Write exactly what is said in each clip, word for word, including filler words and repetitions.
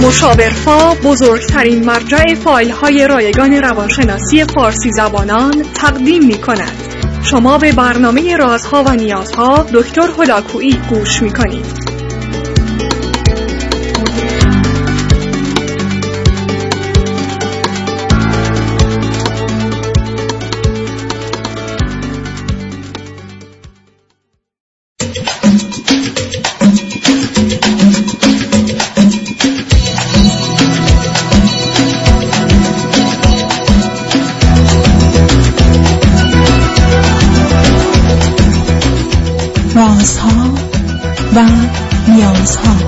مشاورفا بزرگترین مرجع فایل های رایگان روانشناسی فارسی زبانان تقدیم می کند. شما به برنامه رازها و نیازها دکتر هلاکویی گوش می کنید. رازها و نیازها.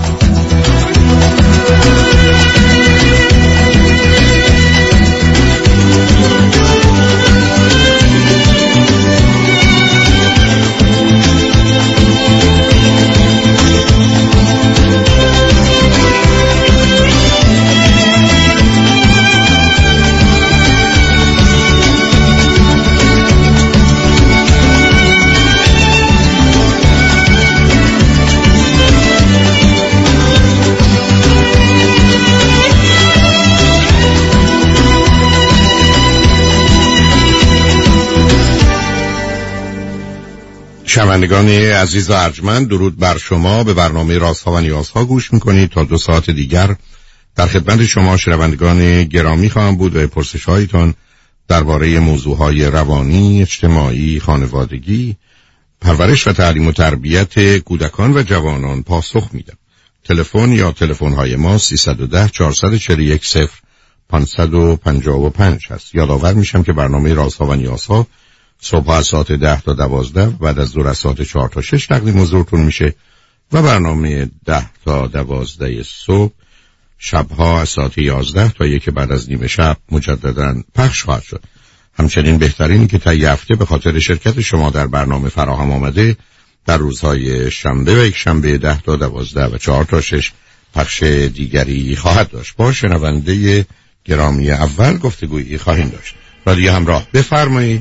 شنوندگان عزیز و ارجمند، درود بر شما. به برنامه رازها و نیازها گوش میکنید. تا دو ساعت دیگر در خدمت شما شنوندگان گرامی خواهم بود و پرسش هایتان درباره موضوعهای روانی، اجتماعی، خانوادگی، پرورش و تعلیم و تربیت کودکان و جوانان پاسخ میدم. تلفن یا تلفن های ما سیصد و ده چهارصد و چهل و یک صفر پانصد و پنجاه و پنج هست. یادآور میشم که برنامه رازها و نیازها صبح از ساعت ده تا دوازده، بعد از ظهر از ساعت چهار تا شش تقدیم حضورتون میشه و برنامه ده تا دوازده صبح شبها از ساعت یازده تا یک بعد از نیمه شب مجددا پخش خواهد شد. همچنین بهترینی که طی هفته به خاطر شرکت شما در برنامه فراهم آمده در روزهای شنبه و یک شنبه ده تا دوازده و چهار تا شش پخش دیگری خواهد داشت. با شنونده گرامی اول گفتگویی خواهیم داشت. رادیو همراه، بفرمایید.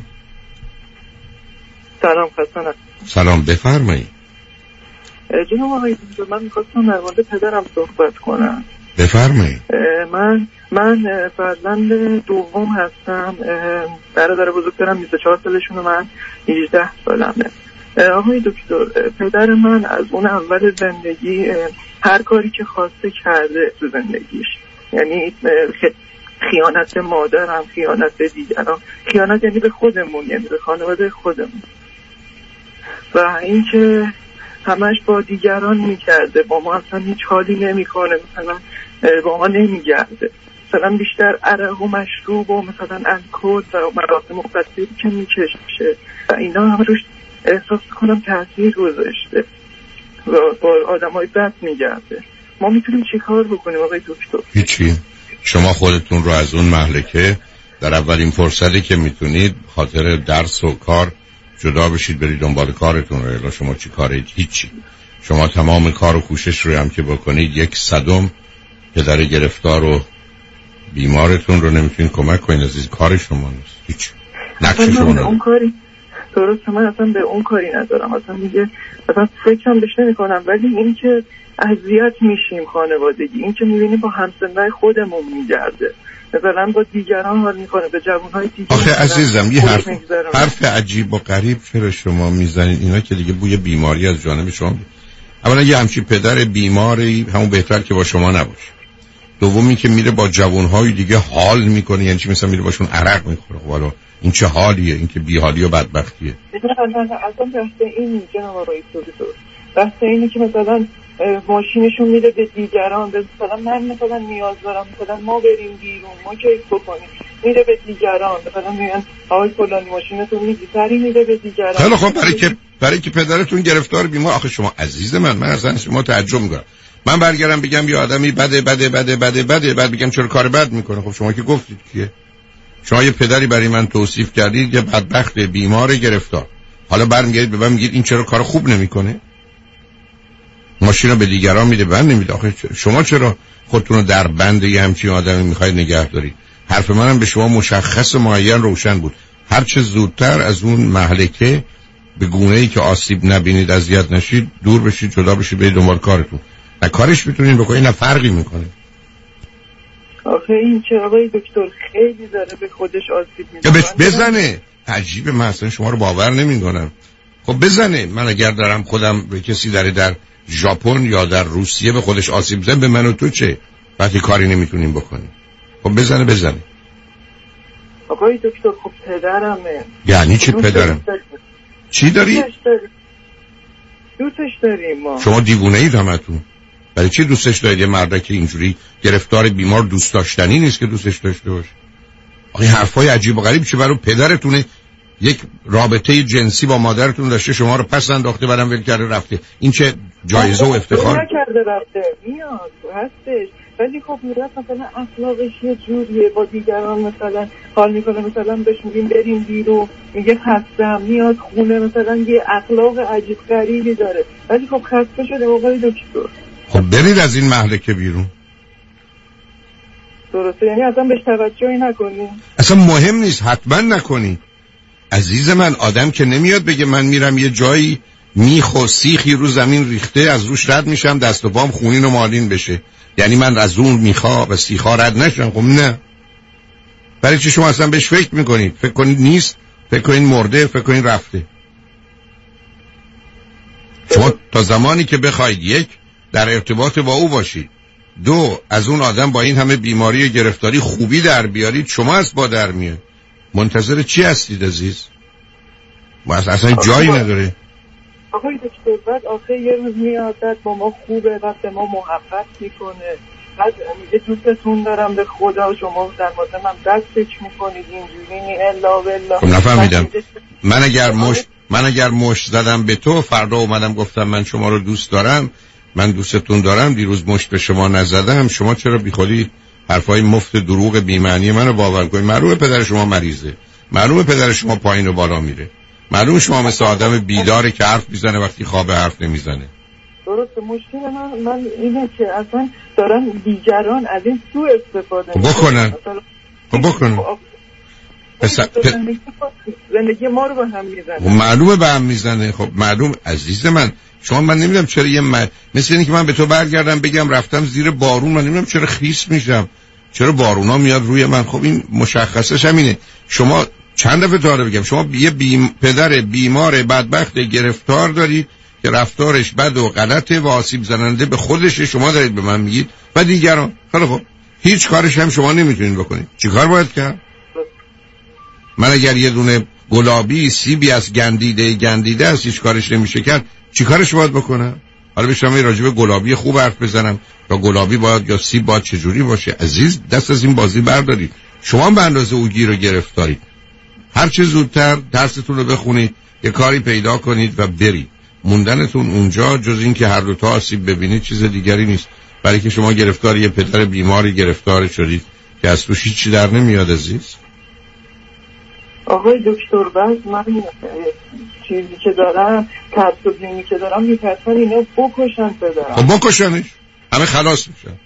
سلام خستانم. سلام، بفرمایید. جناب آقای دکتر، من می‌خواستم در مورد پدرم صحبت کنم. بفرمایید. من من فرزند دوم هستم. برادر بزرگترم بیست و چهار سالشونه، من هجده سالمه. آقای دکتر، پدر من از اون اول زندگی هر کاری که خواسته کرده تو زندگیش، یعنی خیانت مادرم، خیانت به دیگران، خیانت یعنی به خودمون، یعنی به خانواده خودمون، و اینکه همش با دیگران میکرده، با ما اصلا هیچ حالی نمیکنه، مثلا با ما نمیگرده، مثلا بیشتر عرق و مشروب و مثلا الکل و مراسم مخدری که میکشه و اینا هم روش احساس کنم تاثیر گذاشته و با آدمای بد میگرده. ما میتونیم چی کار بکنیم آقای دکتر؟ هیچی. شما خودتون رو از اون مهلکه در اولین فرصتی که میتونید خاطر درس و کار جدا بشید، برید دنبال کارتون رو. الا شما چی کارید؟ هیچی. شما تمام کار و کوشش رو هم که بکنید، یک صدم پدر گرفتار و بیمارتون رو نمیتونید کمک کنید. عزیز، کار شما نیست. هیچ نقش شما نیست. اون کاری درست، من اصلا به اون کاری ندارم، اصلا میگه اصلا فکرم بهش نمی‌کنم، ولی این که اذیت میشیم خانوادگی، این که میبینیم با همسنای خودمون میگرده، مثلا با دیگران حال میکنه، به جوانهای دیگه. آخه عزیزم یه حرف حرف عجیب و غریب چرا شما میزنید؟ اینا که دیگه بوی بیماری از جانب شما. اولا یه همچین پدر بیماری همون بهتر که با شما نباشه. دومی که میره با جوانهای دیگه حال میکنه، یعنی چی؟ مثلا میره باشون عرق میخوره. والا این چه حالیه؟ این که بیحالی و بدبختیه. اصلا بحث این جناب آقای دکتر، بحث اینه که مثلا ماشینشون میده به دیگران، مثلا من مثلا نیاز دارم، مثلا ما بریم بیرون، ما کیف بکنیم، میره به دیگران، مثلا میگن آقای فلانی ماشینتون میدی، سری میده به دیگران. خیلی خب، برای که برای که پدرتون گرفتار بیمار. آخه شما عزیز من، من اصلا شما تعجب میکنم. من برگردم بگم یه آدمی بده بده بده بده بده، بعد بگم چرا کار بد میکنه. خب شما که گفتید کیه؟ شما یه پدری برای من توصیف کردید، یه بدبخت بیمار گرفتار. حالا برمیگردید به من میگید این چرا کار خوب نمیکنه؟ ماشین رو به دیگران میده، بند نمیده. آخه شما چرا خودتون رو در بند یه همچین آدمی میخواید نگه دارید؟ حرف منم به شما مشخص و معین روشن بود. هر چه زودتر از اون مهلکه به گونه‌ای که آسیب نبینید، اذیت نشید، دور بشید، جدا بشید، برید دنبال کارتون. نه کارش میتونین بکنید، نه فرقی میکنه. آخه این که آقای دکتر خیلی داره به خودش آسیب میزنه. بزنه. عجیبه، من اصلا شما رو باور نمیکنم. خب بزنه. من اگر دارم خودم به کسی داره در ژاپن یا در روسیه به خودش آسیب بزنه، به من و تو چه؟ وقتی کاری نمیتونیم بکنیم. خب بزنه بزنه. آقای دکتر خب پدرمه. یعنی چی پدرم؟ چی داری؟ دوستش داریم. دوستش داریم ما. شما دیوونه اید همتون. برای چی دوستش دارید؟ یه مرد که اینجوری گرفتار بیمار دوست داشتنی نیست که دوستش داشته باشه. آخه حرفای عجیب و غریب چه برای پدرتونه؟ یک رابطه جنسی با مادرتون داشته، شما رو پس انداخته، بعدم ول کرده رفته. این چه جایزه و افتخار؟ نکرده رفته. میاد هستش، ولی خب میرفت مثلا اخلاقش یه جوریه، با دیگران مثلا حال میکنه، مثلا بهش میگیم بریم بیرون میگه خستم، میاد خونه مثلا یه اخلاق عجیب غریبی داره، ولی خب خسته شده آقای دکتر. خب برید از این مهلکه بیرون. درسته، یعنی اصلا بهش توجهی نکنی؟ اصلا مهم نیست، حتما نکنی. عزیز من، آدم که نمیاد بگه من میرم یه جایی میخ و سیخی رو زمین ریخته از روش رد میشم دست و پام خونین و مالین بشه، یعنی من از اون میخا و سیخا رد نشم. خب نه. برای چی شما اصلا بهش فکر میکنید؟ فکر کنید نیست، فکر کنید مرده، فکر کنید رفته. شما تا زمانی که بخواید یک در ارتباط با او باشید، دو از اون آدم با این همه بیماری و گرفتاری خوبی در بیارید، شما از با در میاد. منتظر چی هستید عزیز؟ ما اصلا جایی نداره. آقای دکتر بعد آخه یه روز میاد با ما خوبه، بعد به ما محبت میکنه، بعد میگه دوستتون دارم به خدا، شما در مورد من دستش میکنید اینجوری نی الا بالله. خب نفهمیدم. من اگر مش من اگر مش زدم به تو، فردا اومدم گفتم من شما رو دوست دارم، من دوستتون دارم، دیروز مشت به شما نزدم، شما چرا بیخودی حرفای مفت دروغ بی‌معنی منو باور کنید؟ معلومه پدر شما مریضه، معلومه پدر شما پایین و بالا میره، معلومه شما مثل آدم بیداره که حرف میزنه وقتی خواب حرف نمیزنه. درسته. مشکل من من اینه که اصلا دارن دیگران از این سوء استفاده خب بکنن. خب بکنن. پس زندگی ما رو به هم میزنه. معلومه به هم میزنه. خب معلوم. عزیز من، شما من نمیدونم چرا یه من... مثل اینه که من به تو برگردم بگم رفتم زیر بارون، من نمیدونم چرا خیس میشم، چرا بارونا میاد روی من. خب این مشخصش همینه. شما چند دفعه داره بگم شما یه بیم... پدر بیمار بدبخت گرفتار دارید که رفتارش بد و غلطه و آسیب زننده به خودشه، شما دارید به من میگید و دیگران. خیلی خب هیچ کارش هم شما نمیتونید بکنید. چیکار باید کرد؟ من اگر یه دونه گلابی سیبی از گندیده گندیده است هیچ کارش نمیشه کرد، چیکارش باید بکنم؟ حالا بشم این راجب گلابی خوب حرف بزنم یا گلابی باید یا سیب باید چجوری باشه؟ عزیز دست از این بازی بردارید. شما به اندازه او گیر و گرفتارید. هر چه زودتر درستون رو بخونید، یه کاری پیدا کنید و برید. موندنتون اونجا جز این که هر دو تا آسیب ببینید چیز دیگری نیست، برای که شما گرفتار یه پدر بیماری گرفتار شدید که از توش هیچی در نمیاد. عزیز آقای دکتر بعد من چیزی که دارم، ترس و بینی که دارم، میترسن اینا بکشن پدرم. خب بکشنش، همه خلاص میشن.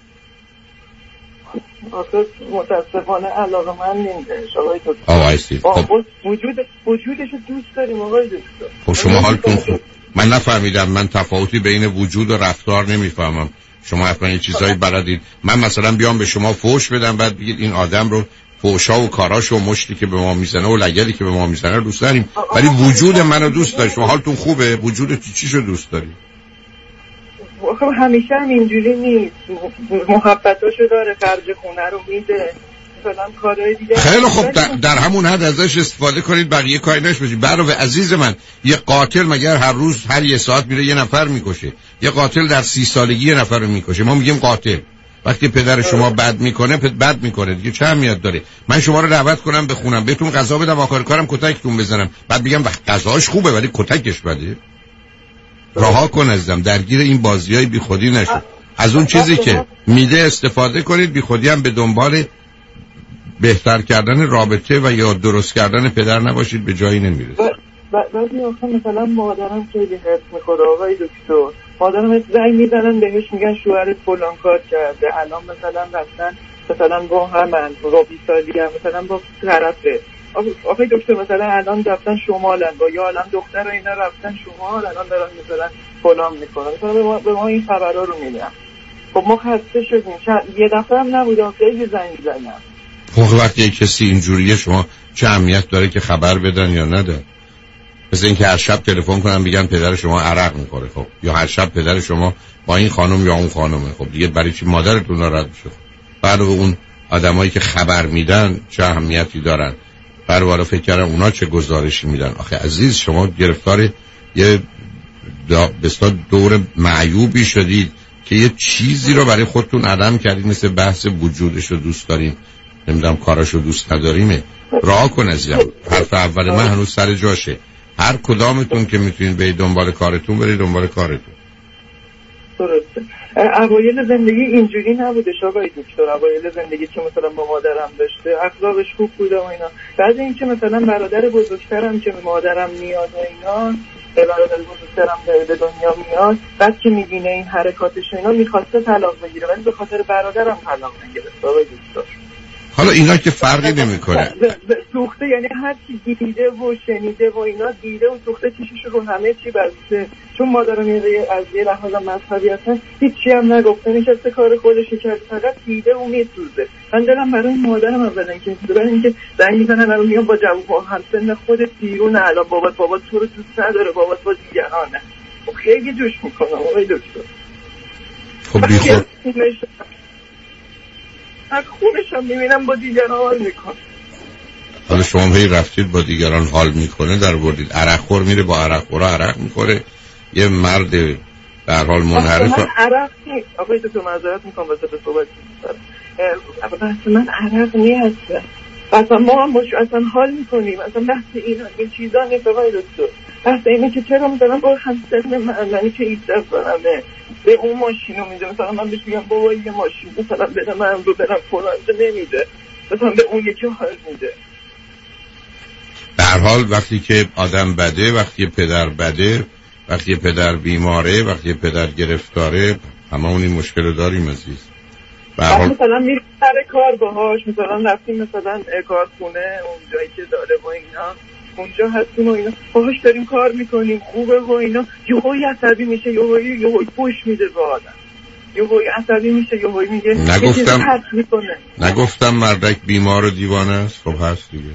آخه متاسفانه علاقه من نمیدهش آقای دکتر. آقای استید خب وجود وجودش دوست داریم آقای دکتر. خب شما حالتون خوب. من نفهمیدم، من تفاوتی بین وجود و رفتار نمیفهمم. شما حتما یه چیزایی بلدید. من مثلا بیام به شما فوش بدم بعد بگید این آدم رو فوشا و کاراش و مشتی که به ما میزنه و لگدی که به ما میزنه دوست داریم، ولی وجود منو دوست داری. شما حالتون خوبه؟ وجود چیشو دوست داری؟ خب همیشه هم اینجوری نیست، محبتاشو داره، خرج خونه رو میده، مثلا کارهای دیگه. خیلی خوب در, در همون حد ازش استفاده کنید، بقیه کاری نشه. برای عزیز من، یه قاتل مگر هر روز هر یه ساعت میره یه نفر میکشه؟ یه قاتل در سی سالگی یه نفر رو میکشه. ما میگیم قاتل. وقتی پدر شما بد میکنه پد بد میکنه دیگه، چه اهمیت داره؟ من شما رو دعوت کنم بخونم، بهتون غذا بدم، آخر کارم کتکتون بزنم، بعد بگم غذاش خوبه ولی کتکش بده؟ رها کن ازم، درگیر این بازیای بیخودی نشو. از اون چیزی که میده استفاده کنید، بیخودی هم به دنبال بهتر کردن رابطه و یا درست کردن پدر نباشید، به جایی نمیرسید. بعضی آخه مثلا مادرم خیلی حرص میخوره آقای دکتر، مادرم زنگ میزنن بهش میگن شوهرت فلان کار کرده، الان مثلا رفتن مثلا با همن با بیسالی هم مثلا با طرفه. آقای دکتر مثلا الان رفتن شمالن با یا الان دختر اینا رفتن شمال، الان دارن مثلا فلان میکنن، مثلا به ما, به ما این خبرها رو میدن. خب ما خسته شدیم، یه دفعه هم نبودم، خیلی زنگ زدم. خب وقتی کسی اینجوریه شما چه اهمیت داره که خبر بدن یا ندن؟ مثل اینکه هر شب تلفن کنن بگن پدر شما عرق میخوره، خب یا هر شب پدر شما با این خانم یا اون خانمه، خب دیگه برای چی مادرتون ناراحت میشه؟ بعد اون آدمایی که خبر میدن چه اهمیتی دارن؟ برای فکر کردم اونا چه گزارشی میدن. آخه عزیز شما گرفتار یه بسیار دور معیوبی شدید که یه چیزی رو برای خودتون عدم کردید، مثل بحث وجودش رو دوست داریم نمیدونم کاراش رو دوست نداریمه. راه کن عزیزم، حرف اول من هنوز سر جاشه. هر کدامتون که میتونید برید دنبال کارتون برید دنبال کارتون. درسته. اوایل زندگی اینجوری نبوده آقای دکتر، اوایل زندگی که مثلا با مادرم داشته اخلاقش خوب بوده و اینا. بعد اینکه مثلا برادر بزرگترم که مادرم میاد و اینا، برادر بزرگترم به دنیا میاد، بعد که میبینه این حرکاتش اینا میخواسته طلاق بگیره، ولی به خاطر برادرم طلاق نگرفت آقای دکتر. حالا اینا که فرقی نمیکنه. سوخته، یعنی هر چی دیده و شنیده و اینا دیده و سوخته چیشش رو همه چی بسته. چون مادرم از یه لحاظ مذهبی هستن هیچی هم نگفته، نشسته کار خودش کرد، فقط دیده و میسوزه. من دلم برای مادرم اولا که برای اینکه زنگ میزنن الان میگم با جواب همسن خودت بیرون، الان بابات بابات تو رو دوست نداره، بابات با دیگرانه. خیلی جوش میکنم آقای دکتر. خب بیخود از خونش هم میبینم با دیگران حال میکنه. حالا شما هی رفتید با دیگران حال میکنه در بردید عرق خور میره با عرق خورا عرق میخوره، یه مرد در حال منحرف. من عرق نیست آقای دکتر، معذرت میکنم واسه به صحبت میکنم، بس من عرق نیست، اصلا ما هم باش اصلا حال میکنیم، اصلا بحث این این چیزا نیست آقای دکتر. بحث اینه که چرا مثلا با همسن من منی که ایجاد کنمه به اون ماشینو میده، مثلا من بهش میگم بابا یه ماشین مثلا بده من رو برم فلانجا نمیده، مثلا به اون یکی حال میده. در حال وقتی که آدم بده، وقتی پدر بده، وقتی پدر بیماره، وقتی پدر گرفتاره، همه اون این مشکل رو داریم عزیز. حال مثلا میریم سر کار باهاش، مثلا رفتیم مثلا کارخونه اون جایی که داره با اینا، اونجا هستیم و اینا باهاش داریم کار میکنیم خوبه و اینا، یهویی عصبی میشه، یهویی یهویی پوش میده به آدم، یهویی عصبی میشه، یهویی میگه نگفتم نگفتم مردک بیمار و دیوانه است. خب هست دیگه.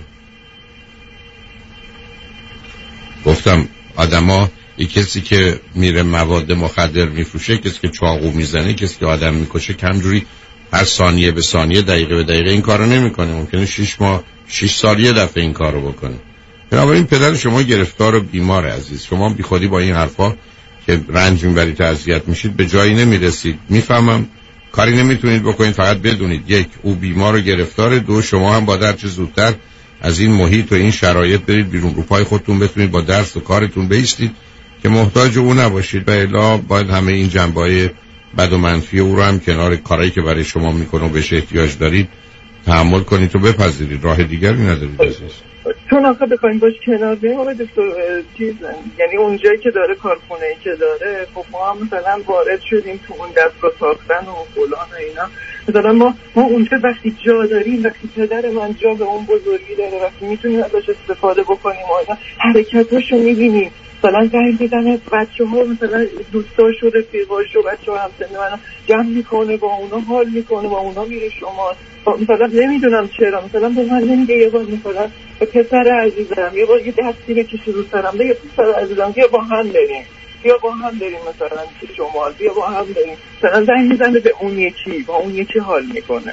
گفتم آدما، یک کسی که میره مواد مخدر میفروشه، کسی که چاقو میزنه، کسی که آدم میکشه، کمجوری هر ثانیه به ثانیه دقیقه به دقیقه این کارو نمیکنه. ممکنه شش ماه شش سال یه دفعه این کارو بکنه. بنابراین پدر شما گرفتار و بیمار عزیز، شما بی خودی با این حرفا که رنج میبرید تا اذیت میشید به جایی نمیرسید. میفهمم کاری نمیتونید بکنید، فقط بدونید یک، او بیمار و گرفتار، دو، شما هم باید هر چه زودتر از این محیط و این شرایط برید بیرون، رو پای خودتون بتونید با درس و کارتون بایستید که محتاج او نباشید. و الا باید همه این جنبه‌های بد و منفی او رو هم کنار کارهایی که برای شما میکنه و بهش احتیاج دارید تحمل کنید و بپذیرید. راه دیگری ندارید عزیز. چون آخه بخوایم باش کنار بیاییم آقای دکتر چیز، یعنی اونجایی که داره کارخونه‌ای که داره، خب ما هم مثلا وارد شدیم تو اون دستگاه ساختن و فلان و اینا، مثلا ما ما اونجا وقتی جا داریم، وقتی پدر من جا به اون بزرگی داره، وقتی میتونیم ازش استفاده بکنیم و اینا حرکتاشو میبینیم، مثلا زنگ میزنه بچه ها، مثلا دوستاشو رفیقاشو بچه ها همسن منو جمع میکنه، با اونا حال میکنه، با اونا میره شما، مثلا نمیدونم چرا مثلا به من نمیگه یه بار مثلا پسر عزیزم یه بار یه دستی بکشی رو سرم بگه پسر عزیزم بیا با هم بریم، بیا با هم بریم مثلا شما، بیا با هم بریم، مثلا زنگ میزنه به اون یکی، با اون یکی حال میکنه.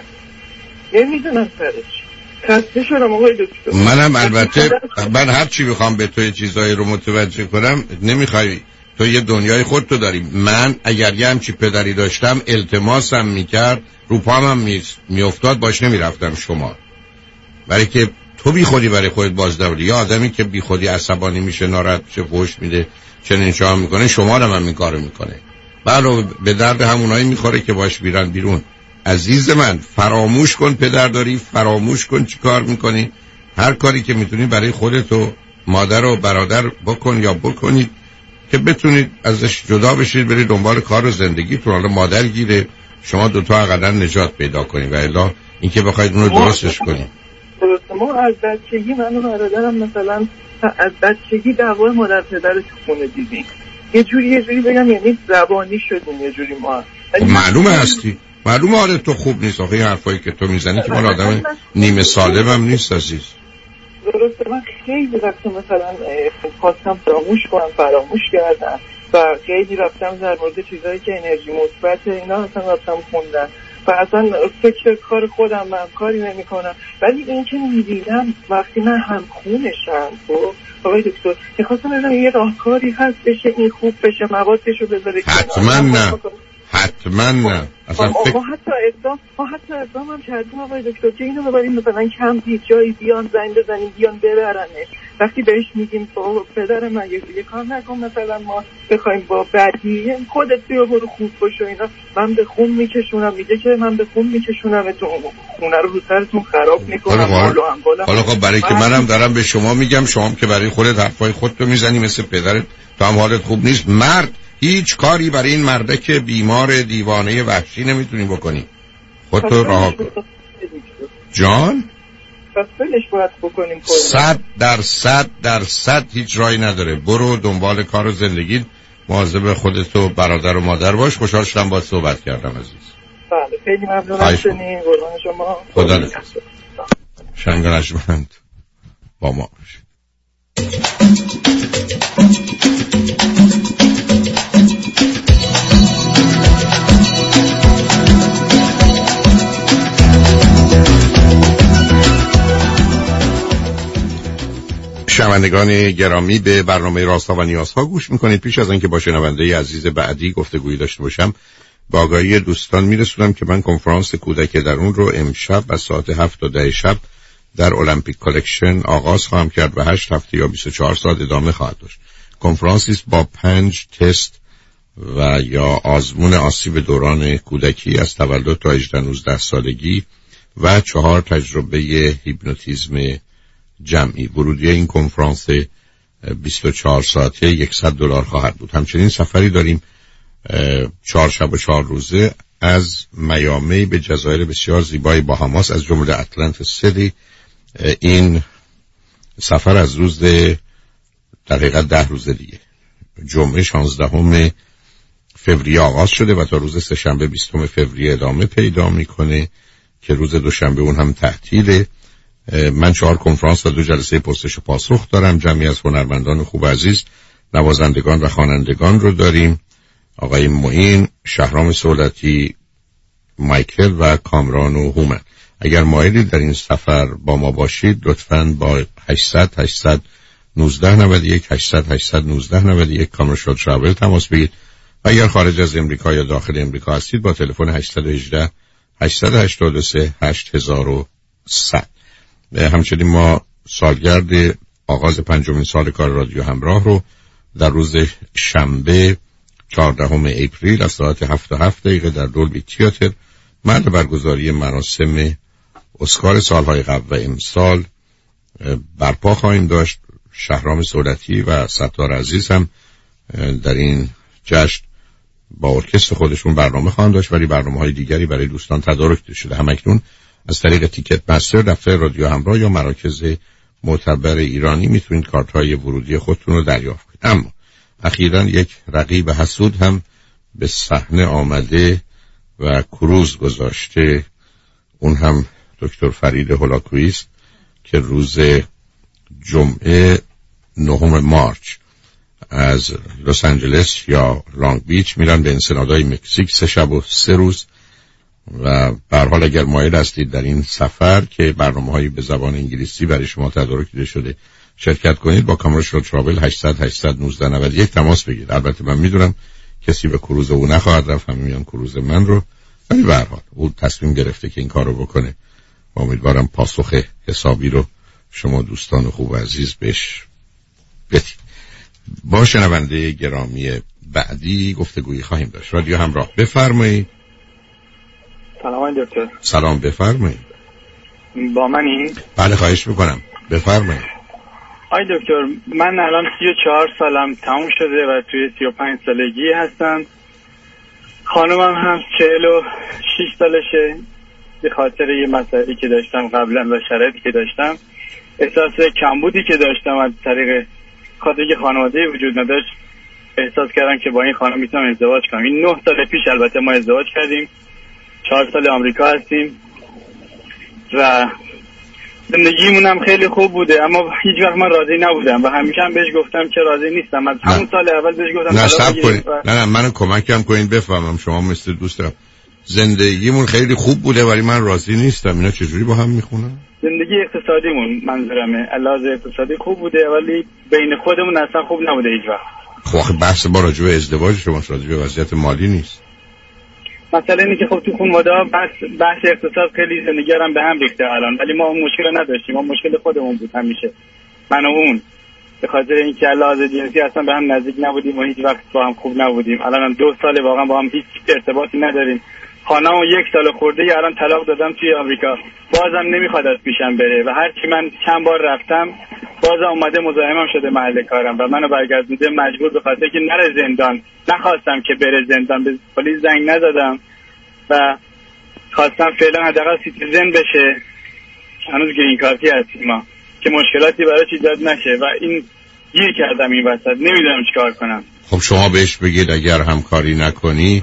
نمیدونم سرش خسته شدم آقای دکتر. منم البته من هر چی بخوام به تو یه چیزایی رو متوجه کنم نمیخوای، تو یه دنیای خودتو داری. من اگر یه همچی پدری داشتم التماسم میکرد، رو پامم میافتاد، باش نمیرفتم شما، برای که تو بی خودی برای خودت بازداری. یا آدمی که بی خودی عصبانی میشه، ناراحت میشه، فحش میده، چنین چا میکنه، شما رو هم این کارو میکنه، بله به درد همونایی میخوره که باش بیرن بیرون. عزیز من فراموش کن پدر داری، فراموش کن چی کار میکنی، هر کاری که میتونی برای خودت و مادر و برادر بکن یا بکنید که بتونید ازش جدا بشید، برید دنبال کار و زندگیتون. حالا مادر گیره، شما دوتا اقلا نجات پیدا کنید، و الا اینکه بخواید اونو درستش کنید. درسته، ما از بچگی من و برادرم مثلا از بچگی دعوای مادر پدر تو خونه دیدیم، یه جوری یه جوری بگم یعنی زبانی شدیم، یه جوری ما معلومه هستی، معلومه حالت تو خوب نیست. آخه این حرفایی که تو میزنی که مال آدم نیمه سالم هم نیست عزیز. درسته، من خیلی وقت مثلا خواستم فراموش کنم، فراموش کردم و خیلی رفتم در مورد چیزایی که انرژی مثبت اینا اصلا رفتم خوندم و اصلا فکر کار خودم من کاری نمی کنم. ولی این که می‌بینم وقتی من هم خونشم خب آقای دکتر می‌خواستم ببینم یه راهکاری هست بشه این خوب بشه، موادشو بذاره حتما نه حتما نه اصلا ما فکر... حتی اقدام ما حتی اقدام هم کردیم آقای دکتر که اینو ببریم مثلا کم دید جایی بیان زنگ بزنیم بیان ببرنش. وقتی بهش میگیم بابا پدر من یه, یه کار نکن مثلا ما بخوایم با بدی خودت بیا برو خوب باش و اینا، من به خون میکشونم، میگه که من به خون میکشونم تو خونه رو رو سرتون خراب میکنم. حالا حالا خب برای که منم دارم به شما میگم، شما که برای خودت حرفای خودتو میزنی مثل پدرت، تو هم حالت خوب نیست. مرد هیچ کاری برای این مردک بیمار دیوانه وحشی نمیتونی بکنی. خودتو راه جان پس بلش باید بکنیم. صد در صد در صد هیچ راهی نداره. برو دنبال کار و زندگیت، مواظب خودت و برادر و مادر باش. خوشحال شدم باهات صحبت کردم عزیز. بله خیلی ممنونم. سنین قربان شما. خدا نگهدار. شنگرشمند با ما باشید. شنوندگان گرامی، به برنامه رازها و نیازها گوش میکنید. پیش از اینکه با شنونده عزیز بعدی گفتگویی داشته باشم، با آگاهی دوستان میرسونم که من کنفرانس کودک درون رو امشب از ساعت هفت تا ده شب در المپیک کالکشن آغاز خواهم کرد و هشت هفته یا بیست و چهار ساعت ادامه خواهد داشت. کنفرانسی است با پنج تست و یا آزمون آسیب دوران کودکی از تولد تا هجده نوزده سالگی و چهار تجربه هیپنوتیزم جمعی. ورودی این کنفرانس بیست و چهار ساعته صد دلار خواهد بود. همچنین سفری داریم چهار شب و چهار روزه از میامی به جزایر بسیار زیبای باهاماس از جمله اتلانت سیتی. این سفر از روز در حقیقت ده روز دیگه، جمعه شانزدهم فوریه آغاز شده و تا روز سه‌شنبه بیستم فوریه ادامه پیدا میکنه که روز دوشنبه اون هم تعطیله. من چهار کنفرانس و دو جلسه پرسش و پاسخ دارم. جمعی از هنرمندان خوب عزیز، نوازندگان و خوانندگان رو داریم. آقای معین، شهرام سولتی، مایکل و کامران و هومن. اگر مایلید در این سفر با ما باشید لطفاً با هشتصد هشتصد و نوزده نود و یک هشتصد هشتصد و نوزده نود و یک کامرشال تراول تماس بگیرید. و اگر خارج از امریکا یا داخل امریکا هستید با تلفن هشت یک هشت هشت هشت سه هشت یک صفر. همچنین ما سالگرد آغاز پنجمین سال کار رادیو همراه رو در روز شنبه چهاردهم اپریل از ساعت هفت تا هفت دقیقه در دولبی تیاتر محل برگزاری مراسم اسکار سالهای قبل و امسال برپا خواهیم داشت. شهرام سولتی و ستار عزیز هم در این جشن با ارکستر خودشون برنامه خواهند داشت، ولی برنامه‌های دیگری برای دوستان تدارک شده. همکنون از طریق تیکت مستر، دفتر رادیو همراه یا مراکز معتبر ایرانی میتونید کارت های ورودی خودتون رو دریافت کنید. اما اخیراً یک رقیب حسود هم به صحنه آمده و کروز گذاشته. اون هم دکتر فرید هولاکویی است که روز جمعه نهم مارچ از لس آنجلس یا لانگ بیچ میرن به انسنادای مکزیک سه شب و سه روز. و به هر حال اگر مایل هستید در این سفر که برنامه‌هایی به زبان انگلیسی برای شما تدارک دیده شده شرکت کنید، با کامرشال تراول هشتصد هشتصد و نوزده نود و یک تماس بگیرید. البته من میدونم کسی به کروز او نخواهد رفت، همه میان کروز من رو، ولی به هر حال او تصمیم گرفته که این کارو بکنه. امیدوارم پاسخ حسابی رو شما دوستان خوب و عزیز بهش بدید. با شنونده گرامی بعدی گفتگویی خواهیم داشت. رادیو همراه، بفرمایید. سلام دکتر. سلام، بفرمایید. با منی؟ بله خواهش میکنم، بفرمایید. آی دکتر، من الان سی و چهار سالم تموم شده و توی سی و پنج سالگی هستم. خانمم هم چهل و شش سالشه. به خاطر یه مسئله که داشتم قبلا و شرایطی که داشتم، احساس کمبودی که داشتم از طریق خاطر که خانواده وجود نداشت، احساس کردم که با این خانم میتونم ازدواج کنم. این نه سال پیش البته ما ازدواج کردیم، چهار سال آمریکا هستیم و زندگیمون هم خیلی خوب بوده، اما هیچ وقت من راضی نبودم و همیشه هم بهش گفتم که راضی نیستم. از همون سال اول بهش گفتم نه صبر کنید و... نه نه منو کمکم کنید بفهمم. شما مثل دوستم زندگیمون خیلی خوب بوده ولی من راضی نیستم، اینا چجوری با هم میخونن؟ زندگی اقتصادیمون منظورمه، علاوه اقتصادی خوب بوده ولی بین خودمون اصلا خوب نبوده هیچ وقت. خب آخه بحث ما راجع به ازدواج شما راجع به وضعیت مالی نیست. مثلا اینه که خب تو خانواده بحث بحث اقتصاد خیلی زندگی رو هم به هم ریخته الان، ولی ما اون مشکل نداشتیم. ما مشکل خودمون بود همیشه، من و اون، به خاطر اینکه علاوه جنسی اصلا به هم نزدیک نبودیم و هیچ وقت با هم خوب نبودیم. الان هم دو سال واقعا با هم هیچ ارتباطی نداریم. خانه‌مو یک سال خورده ای الان طلاق دادم توی آمریکا، بازم نمیخواد از پیشم بره و هر چی من چند بار رفتم بازم اومده مزاحمم شده محل کارم و منو برگردونده مجبور، به خاطر که نره زندان. نخواستم که بره زندان، به پلیس زنگ نزدم و خواستم فعلا حداقل سیتیزن بشه. هنوز گرین کارتی هستیم ما که مشکلاتی براش ایجاد نشه و این گیر کردم این وسط، نمیدونم چیکار کنم. خب شما بهش بگید اگر همکاری نکنی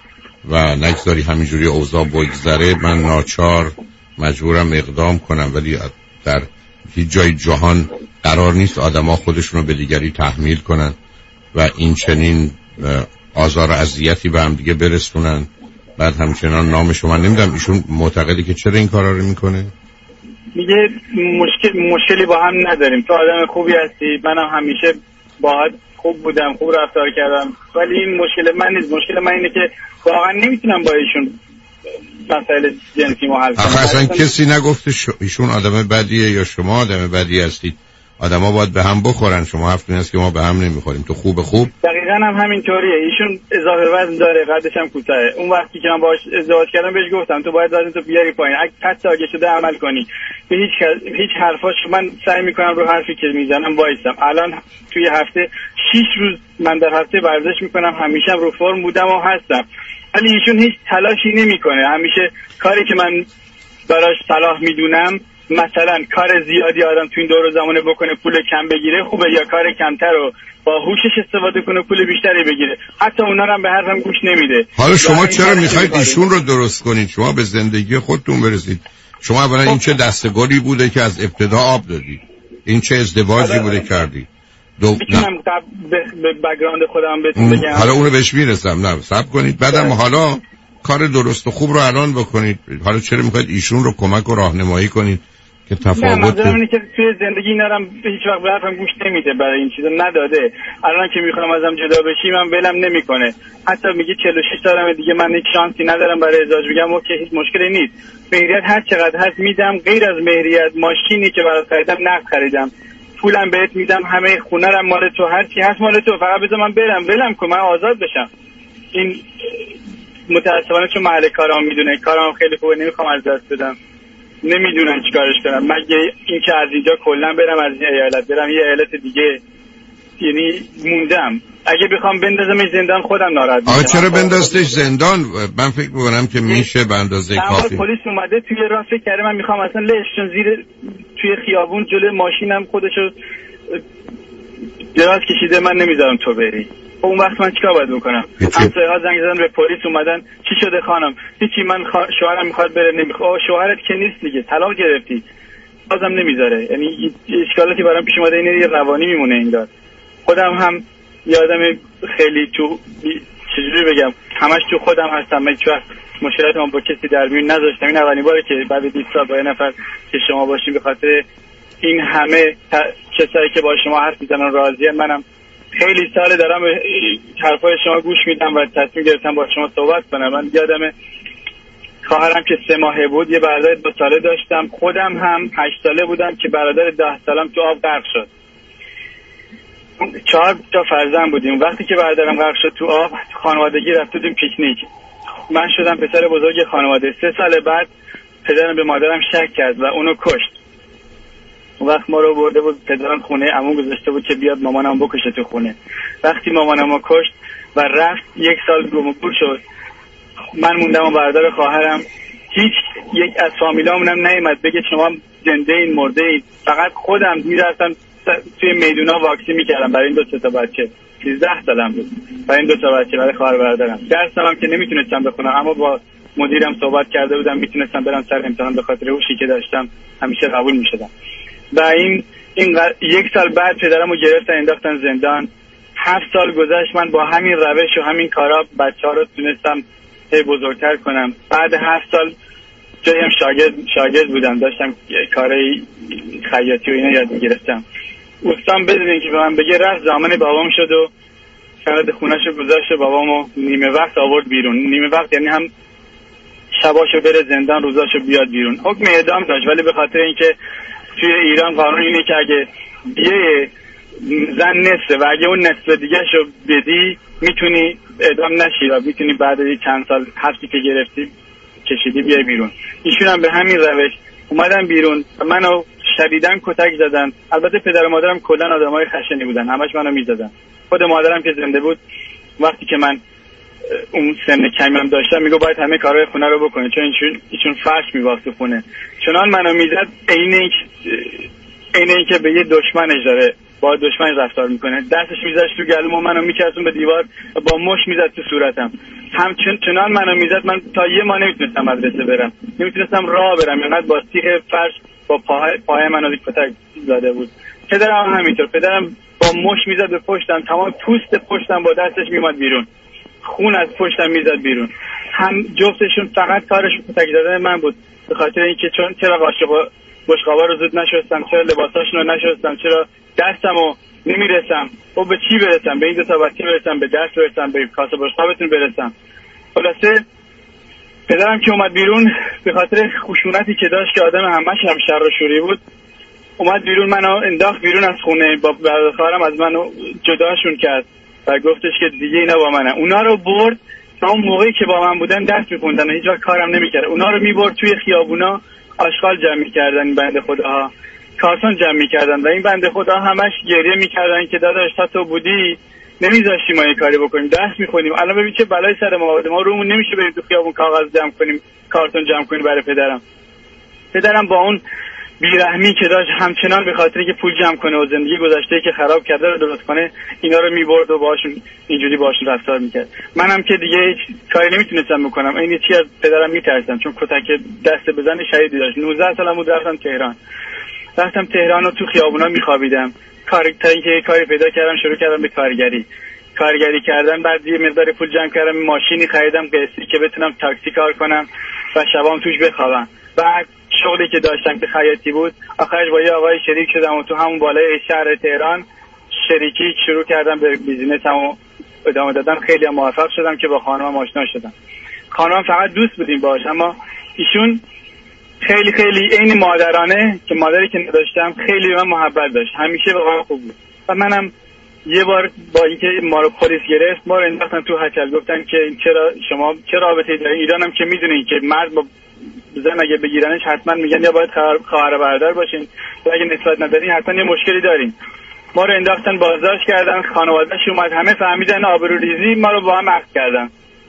و نگذاری همینجوری اوضاع بگذره من ناچار مجبورم اقدام کنم، ولی در هیچ جای جهان قرار نیست آدما خودشونو به دیگری تحمیل کنن و این چنین آزار و اذیتی به هم دیگه برسونن. بعد همچنان نام شما نمیدونم ایشون معتقدی که چرا این کارا رو میکنه؟ میگه مشکل مشکلی با هم نداریم، تو آدم خوبی هستی، منم همیشه باهات خوب بودم، خوب رفتار کردم، ولی این مشکل من نیست. مشکل من اینه که واقعا نمیتونم با ایشون مسائل جنسی ما حل کنم. آخه اصلا کسی نگفته ایشون آدم بدیه یا شما آدم بدی هستید. آدما باید به هم بخورن. شما حرف این است که ما به هم نمیخوریم. تو خوب خوب دقیقاً هم همینطوریه. ایشون اضافه وزن داره، قدش هم کوتاهه. اون وقتی که من باهاش ازدواج کردم بهش گفتم تو باید وزن تو بیاری پایین، حتی اگه شده عمل کنی. به هیچ هیچ حرفاش من سعی میکنم رو حرفی که میزنم وایسم. الان توی هفته شش روز من در هفته ورزش میکنم، همیشه رو فرم بودم و هستم، ولی ایشون هیچ تلاشی نمیکنه. همیشه کاری که من براش صلاح میدونم، مثلا کار زیادی آدم تو این دور زمانه بکنه پول کم بگیره خوبه، یا کار کمتر رو با هوشش استفاده کنه پول بیشتری بگیره، حتی اونا رو هم به حرفم گوش نمیده. حالا شما چرا میخواید ایشون رو درست کنید؟ شما به زندگی خودتون برسید. شما اولا این چه دستگاری بوده که از ابتدا آب دادید؟ این چه ازدواجی بوده کردی؟ دو میتونم به بک‌گراند خودم بهتون بگم؟ حالا اونو بهش میرسم. نه صبر کنید، بعدم حالا کار درست و خوب رو الان بکنید. حالا چرا میخواید ایشون رو کمک و راهنمایی کنید که تفاوت؟ نه منظورم اینه که توی زندگی نرم هیچ وقت به حرفم گوش نمیده، برای این چیزا نداده. الان که میخوام ازم جدا بشی من ولم نمیکنه. حتی میگه چهل و شش سالمه دیگه، من هیچ شانسی ندارم برای ازدواج. میگم اوکی هیچ مشکلی نیست، مهریت هر چقدر هست میدم، غیر از مهریت ماشینی که برات خریدم نقد خریدم، پولم بهت میدم، همه خونه رو مال تو، هر چی هست مال تو، فقط بذار من برم، ولم کن، من آزاد بشم. این متأسفانه چون محل کارام میدونه کارام خیلی خوبه، نمیخوام از دست بدم، نمیدونم چیکارش کنم. مگه اینکه از اینجا کلا برم از این ایالت برم یه ایالت دیگه، یعنی موندم. اگه بخوام بندازمش زندان خودم ناراحت میشم. آقا چرا بندازتش زندان؟ من فکر می‌کنم که میشه به اندازه کافی. پلیس اومده توی راه فکر کرده من میخوام اصلا لشون زیر توی خیابون جلوی ماشینم خودشو دراز کشیده، من نمیذارم تو بری. اون وقت من چیکار باید بکنم؟ همسایه‌ها زنگ زدن به پلیس اومدن، چی شده خانم؟ هیچی، من خوا... شوهرم میخواد بره. نمیخواد. شوهرت که نیست دیگه، طلاق گرفتی. بازم نمیذاره. یعنی اشکالاتی برام پیش اومده، اینه روانی میمونه انگار. خودم هم یادم خیلی تو چجوری بگم همش تو خودم هستم، من هیچ وقت مشکلاتم با کسی در میون نذاشتم. این اولین باره که بعد بیست سال با یه نفر که شما باشیم به خاطر این همه ت... کسایی که با شما حرف میزنن راضیه. منم خیلی سال دارم حرفای شما گوش میدم و تصمیم گرفتم با شما صحبت کنم. من یادم خواهرم که سه ماهه بود یه برادر دو ساله داشتم، خودم هم هشت ساله بودم که برادر ده سالم تو آب غرق شد. چهار تا فرزند بودیم. وقتی که برادرم غرق شد تو آب، خانوادگی رفت بودیم پیکنیک. من شدم پسر بزرگ خانواده. سه سال بعد پدرم به مادرم شک کرد و اونو کشت. اون وقت ما رو برده بود پدرم خونه عمو گذاشته بود که بیاد مامانم بکشه تو خونه. وقتی مامانم رو کشت و رفت یک سال گم و گور شد، من موندم و برادر خواهرم. هیچ یک از فامیلامون هم نیومد بگه شما زنده این مرده این. فقط خودم میرفتم توی میدونا واکسین میکردم برای این دو سه تا بچه. سیزده سالم بود و این دو تا بچه برای خواهر برادرم. درسم هم که نمیتونستم بخونم، اما با مدیرم صحبت کرده بودم میتونستم برم سر امتحان، به خاطر هوشی که داشتم همیشه قبول میشدم. و این این یک سال بعد پدرمو گرفتن انداختن زندان. هفت سال گذشت، من با همین روش و همین کارا بچه‌ها رو تونستم بزرگتر کنم. بعد هفت سال جایم شاگرد شاگرد بودم، داشتم کارهای خیاطی و اینا یاد میگرفتم. اوستان بدونین که به من بگه رفت زمان بابام شد و سند خونه‌شو گذاشت، بابامو نیمه وقت آورد بیرون. نیمه وقت یعنی هم شباشو بره زندان، روزاشو بیاد بیرون. حکم اعدام داشت، ولی به خاطر اینکه توی ایران قانون اینه که اگه یه زن نصفه و اگه اون نصف دیگه شو بدی میتونی اعدام نشی و میتونی بعد چند سال حبسی که گرفتی کشیدی بیای بیرون. ایشون هم به همین روش اومدن بیرون و منو شدیداً کتک زدن. البته پدر و مادرم کلا آدمای خشنی بودن، همش منو میزدن. خود مادرم که زنده بود وقتی که من اون سن کمیم داشتم میگه باید همه کارهای خونه رو بکنی، چون ایشون ایشون فرش میبافت تو خونه. چنان منو میزد عین این عین اینکه به یه دشمنش داره با دشمن رفتار میکنه. دستش میذاشت تو گلوم و منو میچسبون به دیوار، با مش میزد تو صورتم. همچنان چنان منو میزد من تا یه ماه نمیتونستم مدرسه برم، نمیتونستم راه برم، اینقدر با سیخ فرش با پای پای منو کتک زده بود. پدرم همینطور، پدرم با مش میزد به پشتم، تمام پوست پشتم با دستش میومد بیرون، خون از پشتم میزد بیرون. هم جفتشون فقط کارشون کتک زدن من بود، به خاطر اینکه چون چرا قاشق بشقابا رو زود نشستم، چرا لباساشون رو نشستم، چرا دستمو نمیرسم، خب به چی برسم؟ به این دو تا بچه برسم، به دست برسم، به کاسه بشقابتون برسم. خلاصه پدرم که اومد بیرون به خاطر خشونتی که داشت که آدم همش هم شر و شوری بود، اومد بیرون، منو انداخت بیرون از خونه، با برادر خواهرم از منو جداشون کرد و گفتش که دیگه اینا با منه. اونا رو برد تا اون موقعی که با من بودن دست می‌خوندن و هیچ وقت کارم نمی‌کرد. اونا رو می‌برد توی خیابونا آشغال جمع می‌کردن، این بنده خداها کارتون جمع می‌کردن و این بنده خدا همش گریه می‌کردن که داداش تا تو بودی نمی‌ذاشتی ما یه کاری بکنیم، دست می‌خونیم. الان ببین چه بلای سر ما اومده، ما رومون نمیشه بریم تو خیابون کاغذ جمع کنیم، کارتون جمع کنیم برای پدرم. پدرم با اون بیرحمی که داشت همچنان به خاطر که پول جمع کنه و زندگی گذشته که خراب کرده رو درست کنه، اینا رو میبرد و باهاشون اینجوری باهاشون رفتار میکرد. منم که دیگه هیچ کاری نمیتونستم بکنم، این چی از پدرم میترسم، چون کتک دست بزن شهیدی داشت. نوزده سالم بود رفتم تهران. رفتم تهران و تو خیابونا میخوابیدم. کار تا اینکه کاری پیدا کردم، شروع کردم به کارگری. کارگری کردن، بعد یه مقدار پول جمع کردم، ماشینی خریدم قسطی که بتونم تاکسی کار کنم و شبام توش بخوابم. بعد شغلی که داشتم که خیاطی بود، آخرش با یه آقای شریک شدم و تو همون بالای شهر تهران شریکی شروع کردم به بیزینسمو ادامه دادن. خیلی موفق شدم که با خانمم آشنا شدم. خانمم فقط دوست بودیم باش، اما ایشون خیلی خیلی عین مادرانه که مادری که نداشتم خیلی به من محبت داشت، همیشه با من خوب بود. و منم یه بار با اینکه ما رو پلیس گرفت، ما رو انداختن تو هچل، گفتن که چرا شما چه رابطه‌ای دارین؟ ایرانم که میدونین که مرد با زن اگه بگیرنش حتما میگن یا باید خواهر برادر باشین یا اگه نسبت ندارین حتما یه مشکلی دارین. ما رو انداختن بازداشت کردن، خانواده‌اش اومد، همه فهمیدن آبروریزی، ما رو با هم عقد کردن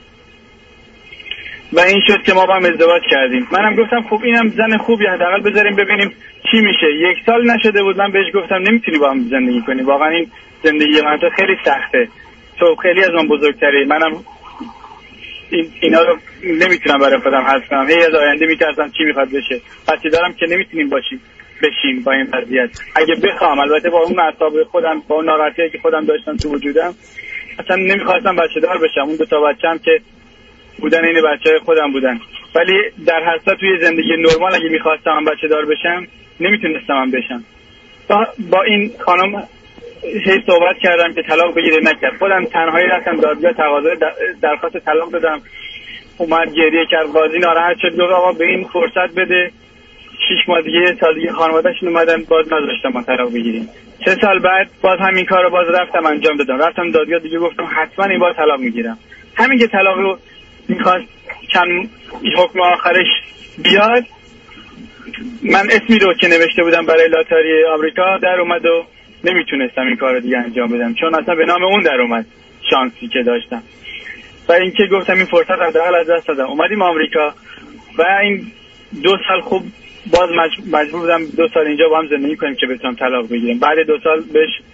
و این شد که ما با هم ازدواج کردیم. منم گفتم خب اینم زن خوبی، حداقل بذاریم ببینیم چی میشه. یک سال نشده بود من بهش گفتم نمیتونی با هم زندگی کنی، واقعا این زندگی من تو خیلی سخته، تو خیلی از من بزرگتری، منم این اینا رو نمیتونم برای خودم حذف کنم، هی از آینده میترسم چی میخواد بشه. بچه دارم که نمیتونیم باشیم بشیم با این وضعیت. اگه بخوام، البته با اون اعصاب خودم، با اون ناراحتیایی که خودم داشتم تو وجودم، اصلا نمیخواستم بچه دار بشم. اون دو تا بچه‌ام که بودن این بچه‌های خودم بودن، ولی در حسرت توی زندگی نرمال اگه میخواستم بچه دار بشم نمیتونستم هم بشم. با, با این خانم هی صحبت کردم که طلاق بگیره، نکرد. خودم تنهایی رفتم دادگاه، تقاضای درخواست طلاق دادم، اومد گریه کرد، قاضی ناراحت شد، گفت آقا به این فرصت بده. شش ماه دیگه سال دیگه خانواده‌شون اومدن، باز نذاشتم ما طلاق بگیریم. سه سال بعد باز همین کارو باز رفتم انجام دادم، رفتم دادگاه دیگه، گفتم حتما این بار طلاق میگیرم. همین که طلاق رو میخواست چند حکم آخرش بیاد، من اسمی رو که نوشته بودم برای لاتاری آمریکا در اومد و نمیتونستم این کار رو دیگه انجام بدم، چون اصلا به نام اون در اومد شانسی که داشتم. و اینکه گفتم این فرصت رو حداقل از دست دادم. اومدیم آمریکا و این دو سال خوب باز مجبور بودم دو سال اینجا با هم زندگی کنیم که بتونم طلاق بگیرم. بعد دو سال بهش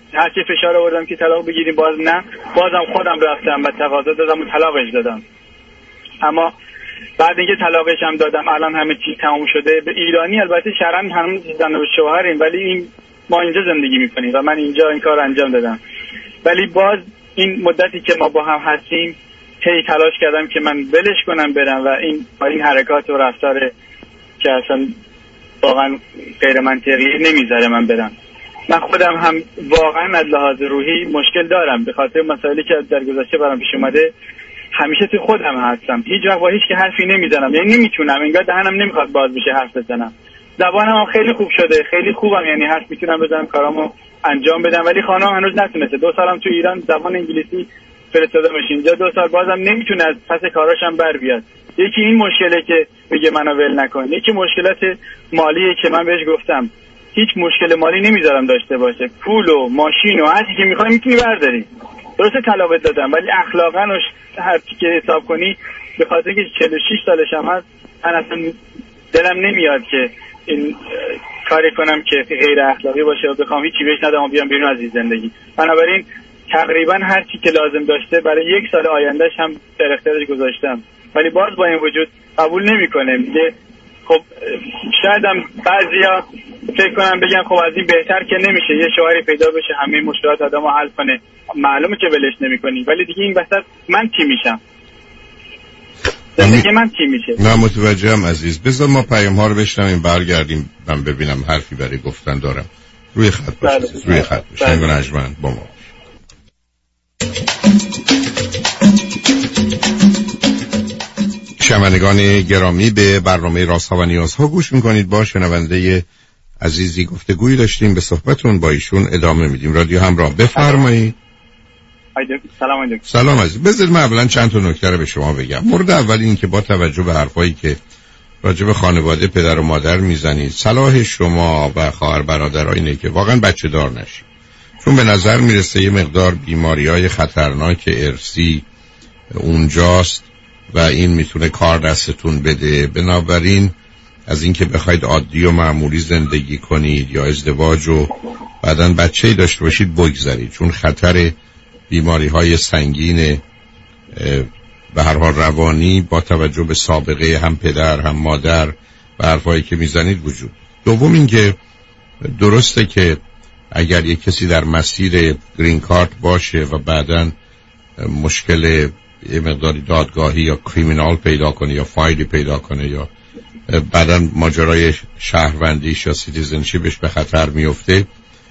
هرچی فشار آوردم که طلاق بگیریم باز نه، بازم خودم رفتم و تقاضا دادم و طلاقش دادم. اما بعد اینکه طلاقش هم دادم الان همه چیز تموم شده. به ایرانی البته شرعاً هنوز زن و شوهریم، ولی این ما اینجا زندگی میکنیم و من اینجا این کار انجام دادم. ولی باز این مدتی که ما با هم هستیم هی تلاش کردم که من ولش کنم برم و این این حرکات و رفتار که اصلا واقعا غیر منطقی نمیذاره من برم. من خودم هم واقعا از لحاظ روحی مشکل دارم به خاطر مسائلی که در گذشته برام پیش اومده. همیشه تو خودم هستم، هیچ وقت با هیچ که حرفی نمیزنم، یعنی نمیتونم، انگار دهنم نمیخواد باز بشه حرف بزنم. زبانم هم خیلی خوب شده، خیلی خوبم، یعنی حرف میتونم بزنم، کارامو انجام بدم. ولی خانم هنوز نتونسته. دو سالم تو ایران زبان انگلیسی فرستادمش اینجا، دو سال بازم نمیتونه از پس کاراشم بر بیاد. یکی این مشکله که بگه منو ول نکن، یکی مشکلات مالیه که من بهش گفتم هیچ مشکل مالی نمیذارم داشته باشه، پول و ماشین و هر چیزی که میخوای میتونی برداری. درسته طلاق دادم ولی اخلاقا و هر چی که حساب کنی به خاطر که چهل و شش سالشم هست من اصلا دلم نمیاد که این کاری کنم که غیر اخلاقی باشه و بخوام هیچی بهش ندم و بیام بیرون از این زندگی. بنابراین تقریبا هر چی که لازم داشته برای یک سال آیندهش هم در اختیارش گذاشتم، ولی باز با این وجود قبول نمیکنه. میگه خب شاید هم بعضیا فکر کنم بگن خب از این بهتر که نمیشه یه شوهری پیدا بشه همه مشکلات آدمو حل کنه. معلومه که ولش نمیکنی، ولی دیگه این وسط من چی میشم؟ زندگی من چی میشه؟ نه متوجهم عزیز. بذار ما پیام ها رو بشنویم برگردیم من ببینم حرفی برای گفتن دارم. روی خط باش عزیز، روی خط باش. شنگ و نجمن با ما. شنوندگان گرامی به برنامه رازها و نیازها گوش میکنید. با شنونده عزیزی گفتگویی داشتیم، به صحبتون با ایشون ادامه میدیم. رادیو همراه، بفرمایید. سلام علیکم. سلام عزیز. بذارید من اولا چند تا نکته رو به شما بگم. مورد اولی این که با توجه به حرفایی که راجع به خانواده پدر و مادر میزنید، صلاح شما و خواهر برادرها اینه که واقعا بچه دار نشید، چون به نظر میرسه یه مقدار بیماری‌های خطرناک ارثی اونجاست و این میتونه کار دستتون بده. بنابراین از اینکه بخواید عادی و معمولی زندگی کنید یا ازدواج و بعداً بچه‌ای داشته باشید بگذارید، چون خطر بیماری‌های سنگین به هر حال روانی با توجه به سابقه هم پدر هم مادر و حرفایی که میزنید وجود. دوم اینکه درسته که اگر یک کسی در مسیر گرین کارت باشه و بعداً مشکل یه مقداری دادگاهی یا کریمینال پیدا کنه یا فایلی پیدا کنه یا بعداً ماجرای شهروندیش یا سیتیزنشیپش به خطر میفته،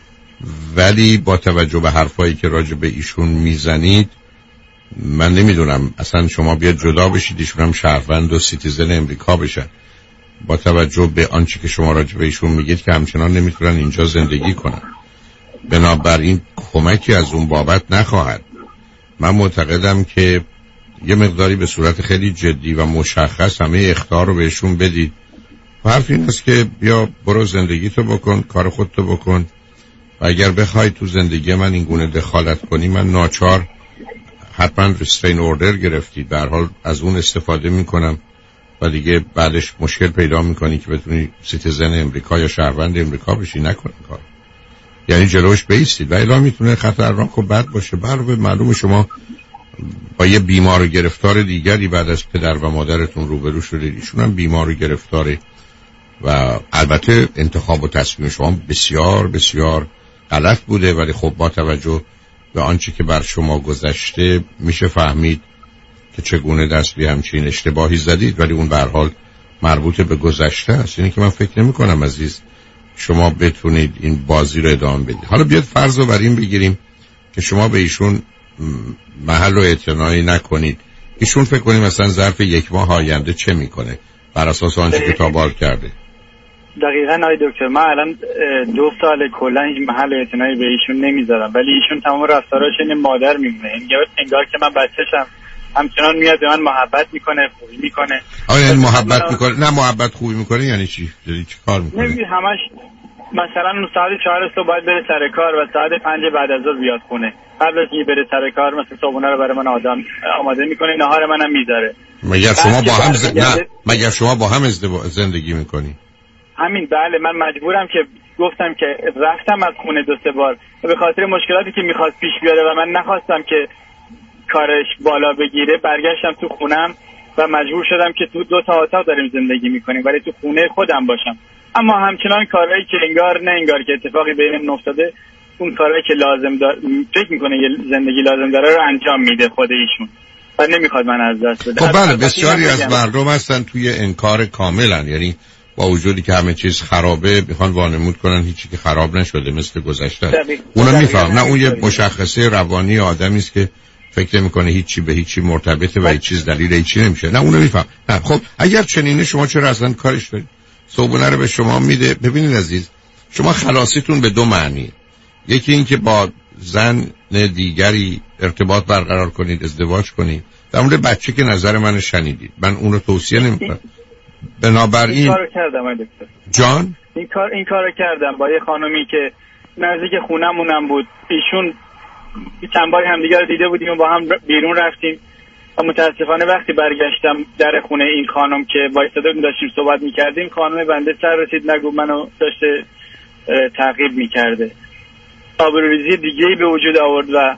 ولی با توجه به حرفایی که راجع به ایشون میزنید من نمیدونم اصلا شما بیاد جدا بشید ایشون هم شهروند و سیتیزن امریکا بشن، با توجه به آنچه که شما راجع به ایشون میگید که همچنان نمیتونن اینجا زندگی کنن. بنابراین کمکی از اون بابت نخواهد. من معتقدم که یه مقداری به صورت خیلی جدی و مشخص همه اخطار رو بهشون بدید. و حرف این است که بیا برو زندگی تو بکن، کار خودتو بکن و اگر بخوای تو زندگی من این گونه دخالت کنی من ناچار حتما ریسترین اوردر گرفتید، در حال از اون استفاده میکنم و دیگه بعدش مشکل پیدا میکنی که بتونی سیتیزن امریکا یا شهروند امریکا بشی. نکن کار، یعنی جلوش بیستید و الا میتونه خطرناک و بد باشه. برای معلوم شما با یه بیمار و گرفتار دیگری بعد از پدر و مادرتون روبرو شدید، ایشون هم بیمار و گرفتاره و البته انتخاب و تصمیم شما بسیار بسیار غلط بوده، ولی خب با توجه به آنچه که بر شما گذشته میشه فهمید که چگونه دست به همچین اشتباهی زدید، ولی اون به هر حال مربوط به گذشته است. اینه که من فکر نمی کنم عزیز شما بتونید این بازی رو ادامه بدید. حالا بیاد فرض رو بر این بگیریم که شما به ایشون محل و اعتنایی نکنید، ایشون فکر کنیم مثلا ظرف یک ماه آینده چه میکنه بر اساس آنچه که تا بال کرده. دقیقاً آقای دکتر من الان دو سال کلا هیچ محل اعتنایی به ایشون نمیذارم، ولی ایشون تمام رفتاراش این مادر میمونه، انگار که من بچه‌شم. همچنان میاد به من محبت میکنه، خوبی میکنه. آیا این محبت میکنه؟ نه محبت خوبی میکنه یعنی چی؟ یعنی چی کار میکنه؟ نمیدونم همش مثلا اون ساعت چهار صبح باید بره سر کار و ساعت پنج بعد از ظهر بیاد خونه. قبل از اینکه بره سر کار مثلا صبحونه رو برای من آدم آماده میکنه، ناهار منم میذاره. مگر شما با هم ز... نه مگر شما با هم ازدواج زندگی میکنی؟ همین بله، من مجبورم که گفتم که رفتم از خونه دو سه بار به خاطر مشکلاتی که میخواست پیش بیاره و من نخواستم که کارش بالا بگیره، برگشتم تو خونم و مجبور شدم که تو دو تا اتاق داریم زندگی میکنیم ولی تو خونه خودم باشم. اما همچنان کارهایی که انگار نه انگار که اتفاقی بینم افتاده، اون کارهایی که لازم داره فکر میکنه یه زندگی لازم داره رو انجام میده خود ایشون و نمیخواد من از دست بده. خب بله، بسیاری از مردم هستن توی انکار کاملن، یعنی با وجودی که همه چیز خرابه میخوان وانمود کنن هیچی که خراب نشده مثل گذشته. اونا میفهم نه اون یه مشخصه روانی آدمی است که فکر میکنه هیچی به هیچی مرتبطه و هیچ چیز دلیل هیچی نمیشه. نه اونو میفهم. نه خب اگر چنینه شما چرا اصلا کارش دارید؟ صبونه رو به شما میده. ببینید عزیز، شما خلاصیتون به دو معنی، یکی این که با زن دیگری ارتباط برقرار کنید، ازدواج کنید. در مورد بچه که نظر من شنیدید، من اون رو توصیه نمیکنم. بنابراین این کارو کردم دکتر جان، این کار این کارو کردم با یه خانومی که نزدیک خونمونم بود. ایشون چند باری همدیگه رو دیده بودیم و با هم بیرون رفتیم و متاسفانه وقتی برگشتم در خونه این خانم که وایساده بودیم داشتیم صحبت میکردیم، خانم بنده سر رسید نگو منو داشته تعقیب میکرده. آبروریزی دیگه‌ای به وجود آورد و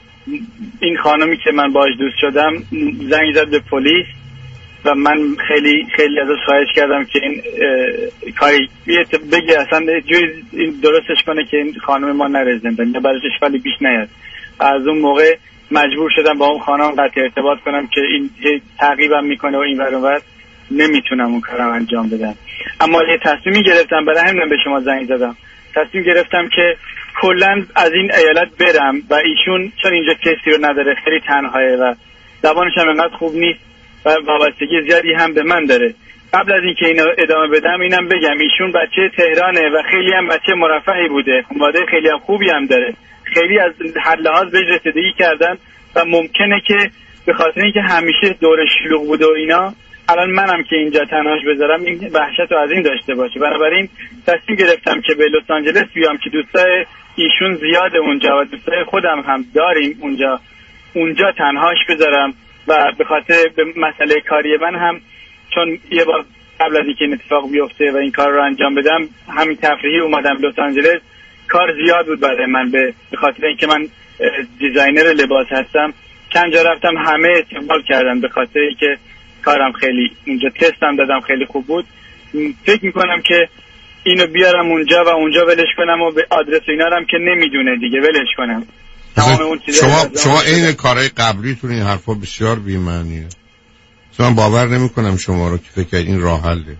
این خانمی که من باهاش دوست شدم زنگ زد به پلیس و من خیلی خیلی ازش خواهش کردم که این کاری بگه اصلا جوی درستش کنه که این خانم ما نره زندان یا براش اشکالی پیش نیاد. از اون موقع مجبور شدم با اون خانم قطع ارتباط کنم که این تعقیبم میکنه و این ور اون ور نمیتونم اون کارم انجام بدم. اما یه تصمیمی گرفتم، برای همین به شما زنگ زدم. تصمیم گرفتم که کلا از این ایالت برم و ایشون چون اینجا کسی رو نداره، خیلی تنهایه و زبانش هم انقدر خوب نیست و وابستگی زیادی هم به من داره. قبل از اینکه اینو ادامه بدم اینم بگم ایشون بچه تهرانه و خیلی هم بچه مرفهی بوده، خانواده خیلی هم خوبی هم داره، خیلی از هر لحاظ بهش رسیدگی کردن و ممکنه که به خاطر اینکه همیشه دور شلوغ بوده و اینا، الان منم که اینجا تنهاش بذارم این وحشت رو از این داشته باشه. بنابراین تصمیم گرفتم که به لس آنجلس بیام که دوستای ایشون زیاده اونجا و دوستای خودم هم داریم اونجا اونجا تنهاش بذارم و به خاطر به مسئله کاری من هم چون یه بار قبل از اینکه این اتفاق بیفته و این کار رو انجام بدم همین تفریحی اومدم لس آنجلس، کار زیاد بود برای من به خاطر اینکه من دیزاینر لباس هستم. چند جا رفتم همه استقبال کردن به خاطر اینکه کارم خیلی اونجا تستم دادم خیلی خوب بود. فکر میکنم که اینو بیارم اونجا و اونجا ولش کنم و به آدرس اینا هم که نمیدونه دیگه ولش کنم. شما شما این کارهای قبلیتون این حرفا بسیار بی‌معنیه. من باور نمیکنم شما رو که فکر این راه حله.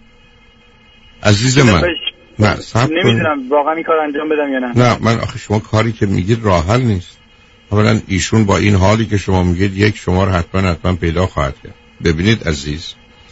عزیز من نه نمیدونم واقعا این کار انجام بدم یا نه. نه من آخه شما کاری که میگید راه حل نیست. اولا ایشون با این حالی که شما میگید یک شما رو حتما حتما پیدا خواهد کرد. ببینید عزیز،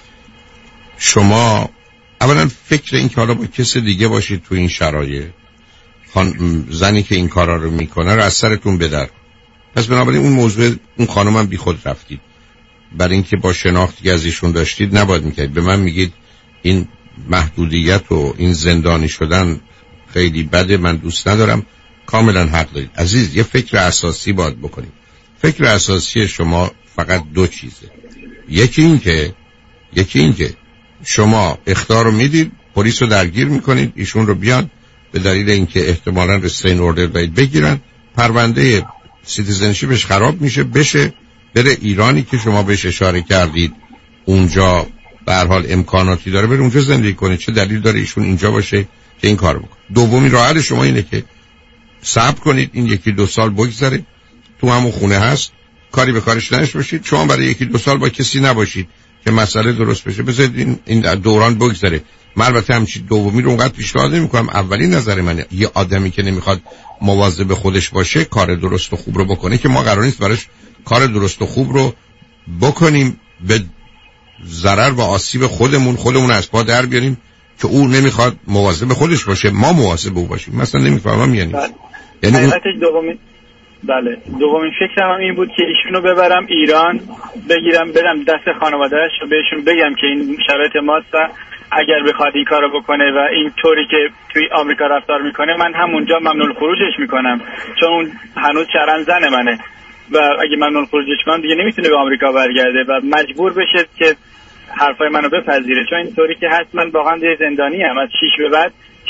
شما اولا فکر این که حالا با کسی دیگه باشید تو این شرایط، خان... زنی که این کارا رو میکنه رو از سرتون بدر. پس بنابراین اون موضوع اون خانم هم بی خود رفتید. برای اینکه با شناختی که از ایشون داشتید نباید میکرد. به من میگید این محدودیت و این زندانی شدن خیلی بده، من دوست ندارم. کاملا حق دارید عزیز. یه فکر اساسی باید بکنید. فکر اساسی شما فقط دو چیزه. یکی این که یکی این که شما اخطار رو میدید، پلیس رو درگیر میکنید، ایشون رو بیان به دلیل اینکه احتمالاً رستین اوردر باید بگیرن، پرونده سیتیزنشیپش خراب میشه، بشه بره ایرانی که شما بهش اشاره کردید اونجا به هر حال امکاناتی داره بره اونجا زندگی کنه. چه دلیل داره ایشون اینجا باشه که این کارو بکنه؟ دومی راه حل شما اینه که صبر کنید، این یکی دو سال بگذره، تو همون خونه هست، کاری به کارش نش باشید. شما برای یکی دو سال با کسی نباشید که مسئله درست بشه، بذارید این این دوران بگذره. من البته همچین دومی رو اونقدر پیشنهاد نمی‌کنم. اولین نظر منه یه آدمی که نمیخواد مواظب خودش باشه کار درست و خوب رو بکنه که ما قرار نیست براش کار درست و خوب رو بکنیم به ضرر و آسیب خودمون خودمون از پا در بیاریم که او نمیخواد مواظب خودش باشه ما مواظب او باشیم. مثلا نمیفهمم یعنی یعنی حقیقتش دومین بله دومین فکرم هم این بود که ایشونو ببرم ایران، بگیرم بدم دست خانواده‌اش و بهشون بگم که این شرایط ماست و اگر بخواد این کارو بکنه و این طوری که توی آمریکا رفتار میکنه من همونجا ممنوع خروجش میکنم، چون اون هنوز چرند زن منه و اگه ممنوع خروجش کنم دیگه نمیتونه به آمریکا برگرده و مجبور بشه که حرفای منو بپذیره. چون این طوری که هست من واقعا یه زندانی ام از شش به بعد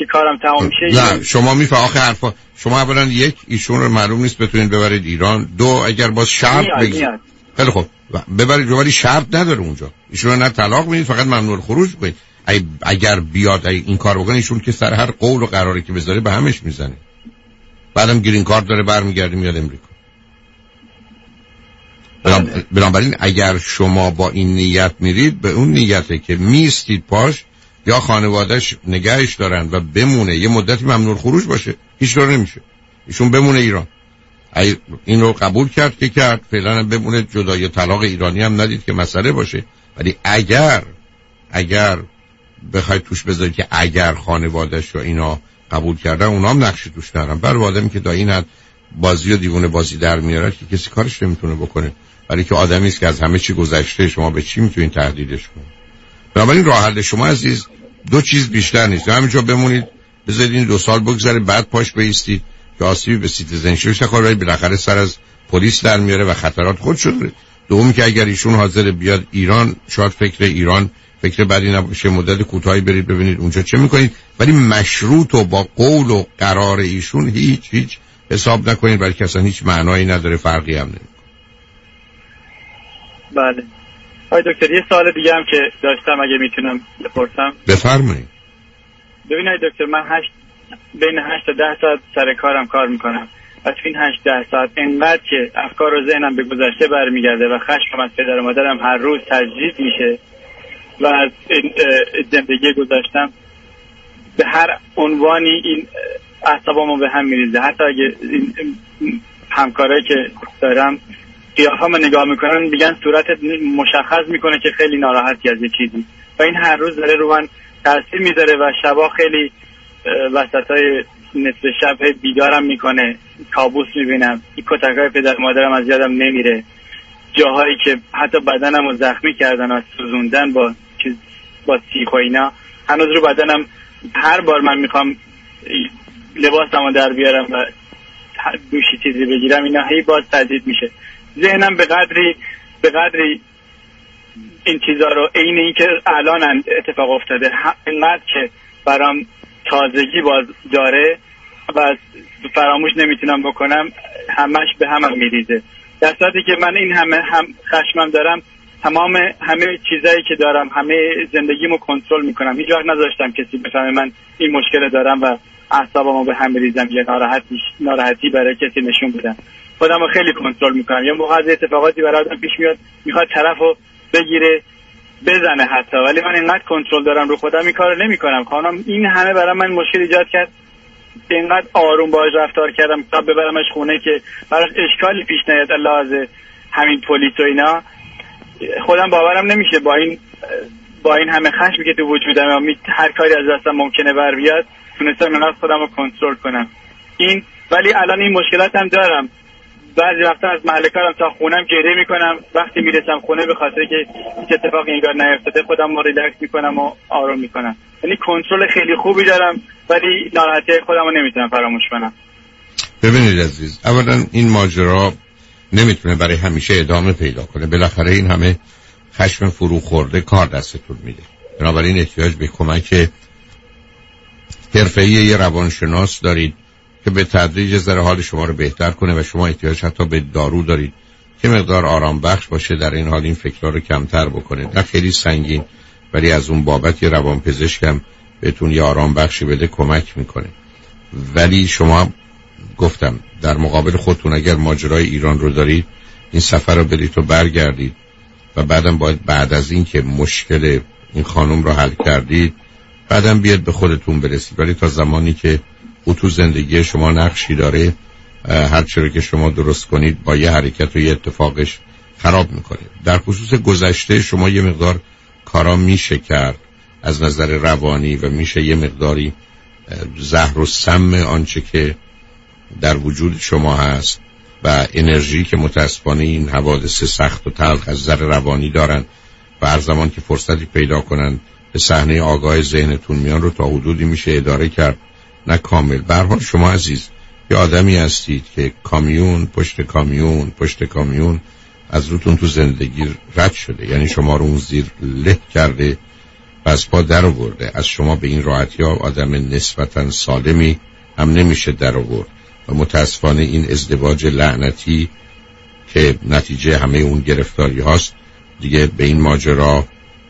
که کارم تمام میشه. نه شما میفه آخه حرفا شما اولا یک ایشون رو معلوم نیست بتونید ببرید ایران، دو اگر باز شرط بگید خیلی خب ببرید ولی شرط نداره اونجا، ایشون رو نه طلاق میدید فقط ممنوع خروج بگید. اگر بیاد این کار بکنه ایشون که سر هر قول و قراری که بذاره به همش میزنه، بعدم گرین کارت داره برمیگرده میاد امریکا. بنابراین اگر شما با این نیت میرید به اون نیته که میستید پاش یا خانوادهش نگهش دارن و بمونه یه مدتی ممنوع خروج باشه، هیچ طور نمیشه ایشون بمونه ایران. این رو قبول کرد که کرد، فعلا بمونه جدای طلاق ایرانی هم ندید که مسئله باشه. ولی اگر اگر بخواید توش بذارید که اگر خانوادهش و اینا قبول کردن اونا هم نقشی توش دارن، برای آدمی که دا این حد بازی و دیوونه بازی در میاره که کسی کارش نمیتونه بکنه، ولی که آدمی است که از همه چی گذشته، شما به چی میتونید تهدیدش کنید؟ بنابراین راه حل شما عزیز دو چیز بیشتر نیست، همینجا بمونید بذارید این دو سال بگذره بعد پاش بایستید که آسیبی به سیتیزنشیپش نخوره، ولی بالاخره سر از پلیس در میاره و خطرات خودش داره. دوم که اگر ایشون حاضر بیاد ایران، شاید فکر ایران فکر بدی نباشه، مدت کوتاهی برید ببینید اونجا چه میکنید، ولی مشروط و با قول و قرار ایشون هیچ هیچ حساب نکنید، بلکه اصلا هیچ معنایی نداره، فرقی هم نمیکنه. بله آقای دکتر یه سوال دیگه هم که داشتم اگه میتونم بپرسم. بفرمایید. ببین آقای دکتر من هشت بین هشت تا ده ساعت سر کارم کار میکنم و تو این هشت ده ساعت انقدر که افکار و ذهنم به گذشته برمیگرده و خشمم از پدر و مادرم هر روز تجدید میشه و از زندگی گذاشتم به هر عنوانی این اعصابمو به هم میریزه. حتی اگه این همکارایی که دارم قیافه‌مو نگاه میکنن میگن صورتت مشخص میکنه که خیلی ناراحتی از یه چیزی و این هر روز داره رو من تاثیر میذاره و شبا خیلی وسطای نصف شب بیدارم میکنه، کابوس میبینم، این کتکای پدر مادرم از یادم نمیره، جاهایی که حتی بدنم رو زخمی کردن و سوزوندن با چیز با سیخ و اینا هنوز رو بدنم. هر بار من میخوام لباسمو در بیارم و دوشی چیزی بگیرم اینا هی باز تجدید میشه. ذهنم به قدری به قدری این چیزا رو عین این که الان اتفاق افتاده اینقدر که برام تازگی باز داره و فراموش نمیتونم بکنم، همش به همم میریزه. در صورتی که من این همه هم خشمم دارم، تمام همه چیزایی که دارم، همه زندگیمو کنترل میکنم، هیچ وقت نذاشتم کسی بفهمه من این مشکل دارم و اعصابمو به هم میریزم یا ناراحتی ناراحتی برای کسی نشون بدم. خودمو خیلی کنترل میکنم. یه موقع از اتفاقاتی برای آدم پیش میاد میخواد طرفو بگیره بزنه حتی، ولی من اینقدر کنترل دارم رو خودم این کارو نمیکنم. خانم این همه برای من مشکل ایجاد کرد، اینقدر آروم باهاش رفتار کردم تا ببرمش خونه که براش اشکالی پیش نیاد لازم همین پلیس و اینا. خودم باورم نمیشه با این با این همه خشمی که تو وجودم هر کاری از دستم ممکنه بر بیاد تونستم اینقدر خودم رو کنترل کنم. این ولی الان این مشکلات هم دارم. بعضی وقتا از محل کارم تا خونم گریه میکنم، وقتی میرسم خونه به خاطر که هیچ اتفاقی انگار نیفتاده خودم رو ریلکس میکنم و آروم میکنم. یعنی کنترل خیلی خوبی دارم ولی ناراحتی خودم رو نمیتونم فراموش کنم. ببینید عزیز، اولا این ماجرا نمیتونه برای همیشه ادامه پیدا کنه، بالاخره این همه خشم فرو خورده کار دستتون میده. بنابراین احتیاج به کمک حرفه‌ای یه روانشناس دارید که به تدریج ذره حال شما رو بهتر کنه و شما احتیاج حتی به دارو دارید که مقدار آرام بخش باشه، در این حال این فکرها رو کمتر بکنه. نه خیلی سنگین، ولی از اون بابت یه روانپزشک هم بهتون یه آرام بخشی بده کمک میکنه. ولی شما گفتم در مقابل خودتون اگر ماجرای ایران رو دارید این سفر رو برید و برگردید و بعدم باید بعد از این که مشکل این خانم رو حل کردید بعدم بیاد به خودتون برسید. ولی تا زمانی که او تو زندگی شما نقشی داره، هر چیزی که شما درست کنید با یه حرکت و یه اتفاقش خراب میکنه. در خصوص گذشته شما یه مقدار کارا میشه کرد از نظر روانی و میشه یه مقداری زهر و سم آنچه که در وجود شما هست و انرژی که متاسفانه این حوادث سخت و تلخ از نظر روانی دارن و هر زمان که فرصتی پیدا کنن به صحنه آگاه ذهنتون میان رو تا حدودی میشه اداره کرد، نه کامل. به هر حال شما عزیز یه آدمی هستید که کامیون پشت کامیون پشت کامیون از روتون تو زندگی رد شده، یعنی شما رو اون زیر له کرده و از پا در آورده. از شما به این راحتی ها آدم نسبتاً سالمی هم نمیشه در آورد و متاسفانه این ازدواج لعنتی که نتیجه همه اون گرفتاری هاست دیگه به این ماجرا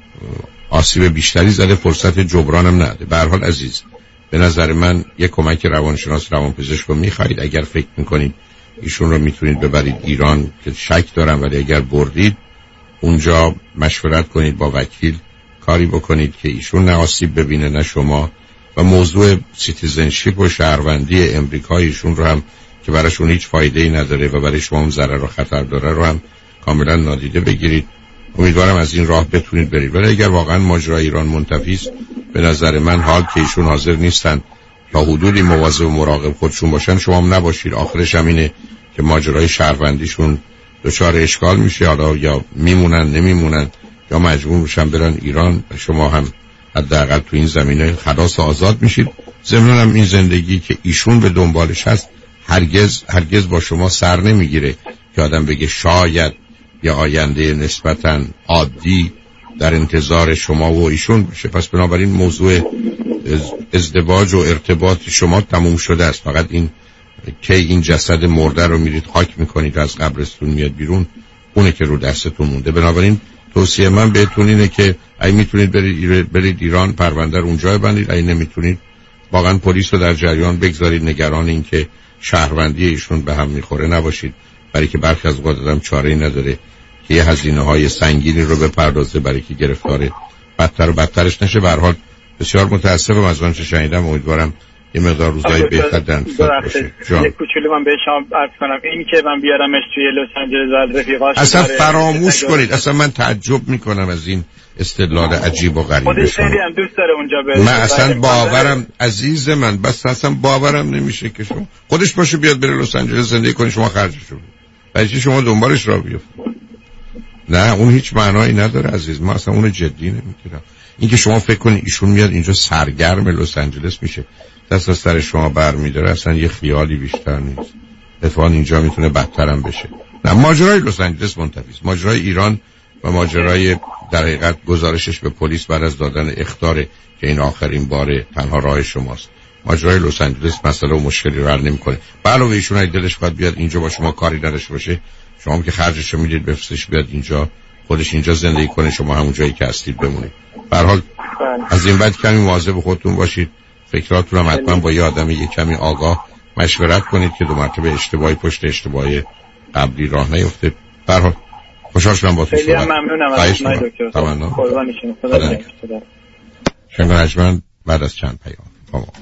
آسیب بیشتری زده، فرصت جبران هم نده. به هر حال عزیز، به نظر من یک کمک روانشناس روانپزشک رو میخواید. اگر فکر میکنید ایشون رو میتونید ببرید ایران که شک دارم، ولی اگر بردید اونجا مشورت کنید با وکیل، کاری بکنید که ایشون نه آسیب ببینه نه شما، و موضوع سیتیزنشیپ و شهروندی امریکایی ایشون رو هم که براشون هیچ فایده‌ای نداره و برای شما هم ضرر و خطر داره رو هم کاملا نادیده بگیرید. امیدوارم از این راه بتونید برید. ولی اگر واقعا ماجرای ایران منتفی است، به نظر من حال که ایشون حاضر نیستن تا حدودی مواظب و مراقب خودشون باشن، شما هم نباشید. آخرش هم اینه که ماجرای شهروندیشون دچار اشکال میشه، حالا یا میمونن نمیمونن یا مجبور میشن برن ایران و شما هم حداقل تو این زمینه خلاص آزاد میشید. ضمناً هم این زندگی که ایشون به دنبالش هست هرگز هرگز با شما سر نمیگیره که آدم بگه شاید یا آینده نسبتاً عادی در انتظار شما و ایشون بشه. پس بنابراین موضوع ازدواج و ارتباط شما تموم شده است. فقط این که این جسد مرده رو میرید خاک میکنید از قبرستون میاد بیرون، اونه که رو دستتون مونده. بنابراین توصیه من بهتون اینه که اگه میتونید برید, برید ایران، پرونده رو اونجا ببندید. اگه نمیتونید واقعا پلیس رو در جریان بگذارید. نگران این که شهروندی ایشون به هم میخوره نباشید، برای که برخی از اوقات آدم چاره‌ای نداره که یه هزینه های سنگینی رو بپردازه برای که گرفتار بدتر و بدترش نشه. به هر حال بسیار متاسفم از آنچه شنیدم. امیدوارم یه مقدار روزای بهتر در انتظار باشه. یه کوچولو من به شما عرض کنم، این که من بیارمش توی لس آنجلس رفیقاش اصلا فراموش کنید. اصلا من تعجب میکنم از این استدلال عجیب و غریب. خودش خیلی هم دوست داره اونجا بره. من اصلا باورم عزیز من بس اصلا باورم نمیشه که شما خودش باشه بیاد بره لس آنجلس زندگی کنه، شما خرجش رو بدید، شما دنبالش را بیافتید. نه اون هیچ معنایی نداره عزیز. ما اصلا اون جدی نمیگیرم. اینکه شما فکر کنید ایشون میاد اینجا سرگرم لس آنجلس میشه، دست از سر شما برمیداره، اصلا یه خیالی بیشتر نیست. اتفاقا اینجا میتونه بدتر هم بشه. نه ماجرای لس آنجلس منتفی است. ماجرای ایران و ماجرای در حقیقت گزارشش به پلیس بعد از دادن اخطار که این آخرین باره تنها راه شماست. ماجرای لس آنجلس مسئله و مشکلی رو حل نمیکنه. علاوه ایشون اگه دلش خواهد بیاد اینجا با شما کاری نداشته باشه، شما که خرجش رو میدید بفرستش بیاد اینجا، خودش اینجا زندگی کنه، شما همون جایی که هستید بمونید. به هر حال از این بعد کمی مواظب خودتون باشید. فکراتون هم حتما با یه آدم یه کمی آگاه مشورت کنید که دو مرتبه اشتباهی پشت اشتباهی قبلی راه نیفته. به هر حال خوشحال شدم با تو صحبت. خیلی ممنونم از شما دکتر. تمام. قربان شما. خدا نگهدار. شنگان اجمن بعد از چند پیام با ما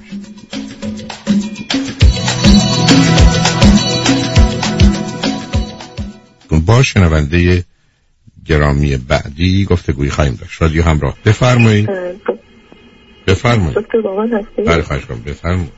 باشید. با شنونده گرامی بعدی گفتگویی خواهیم داشت. رادیو همراه، بفرمایید. بفرمایید. دکتر بابا هستی؟ بله خواهش کنم بفرمایید.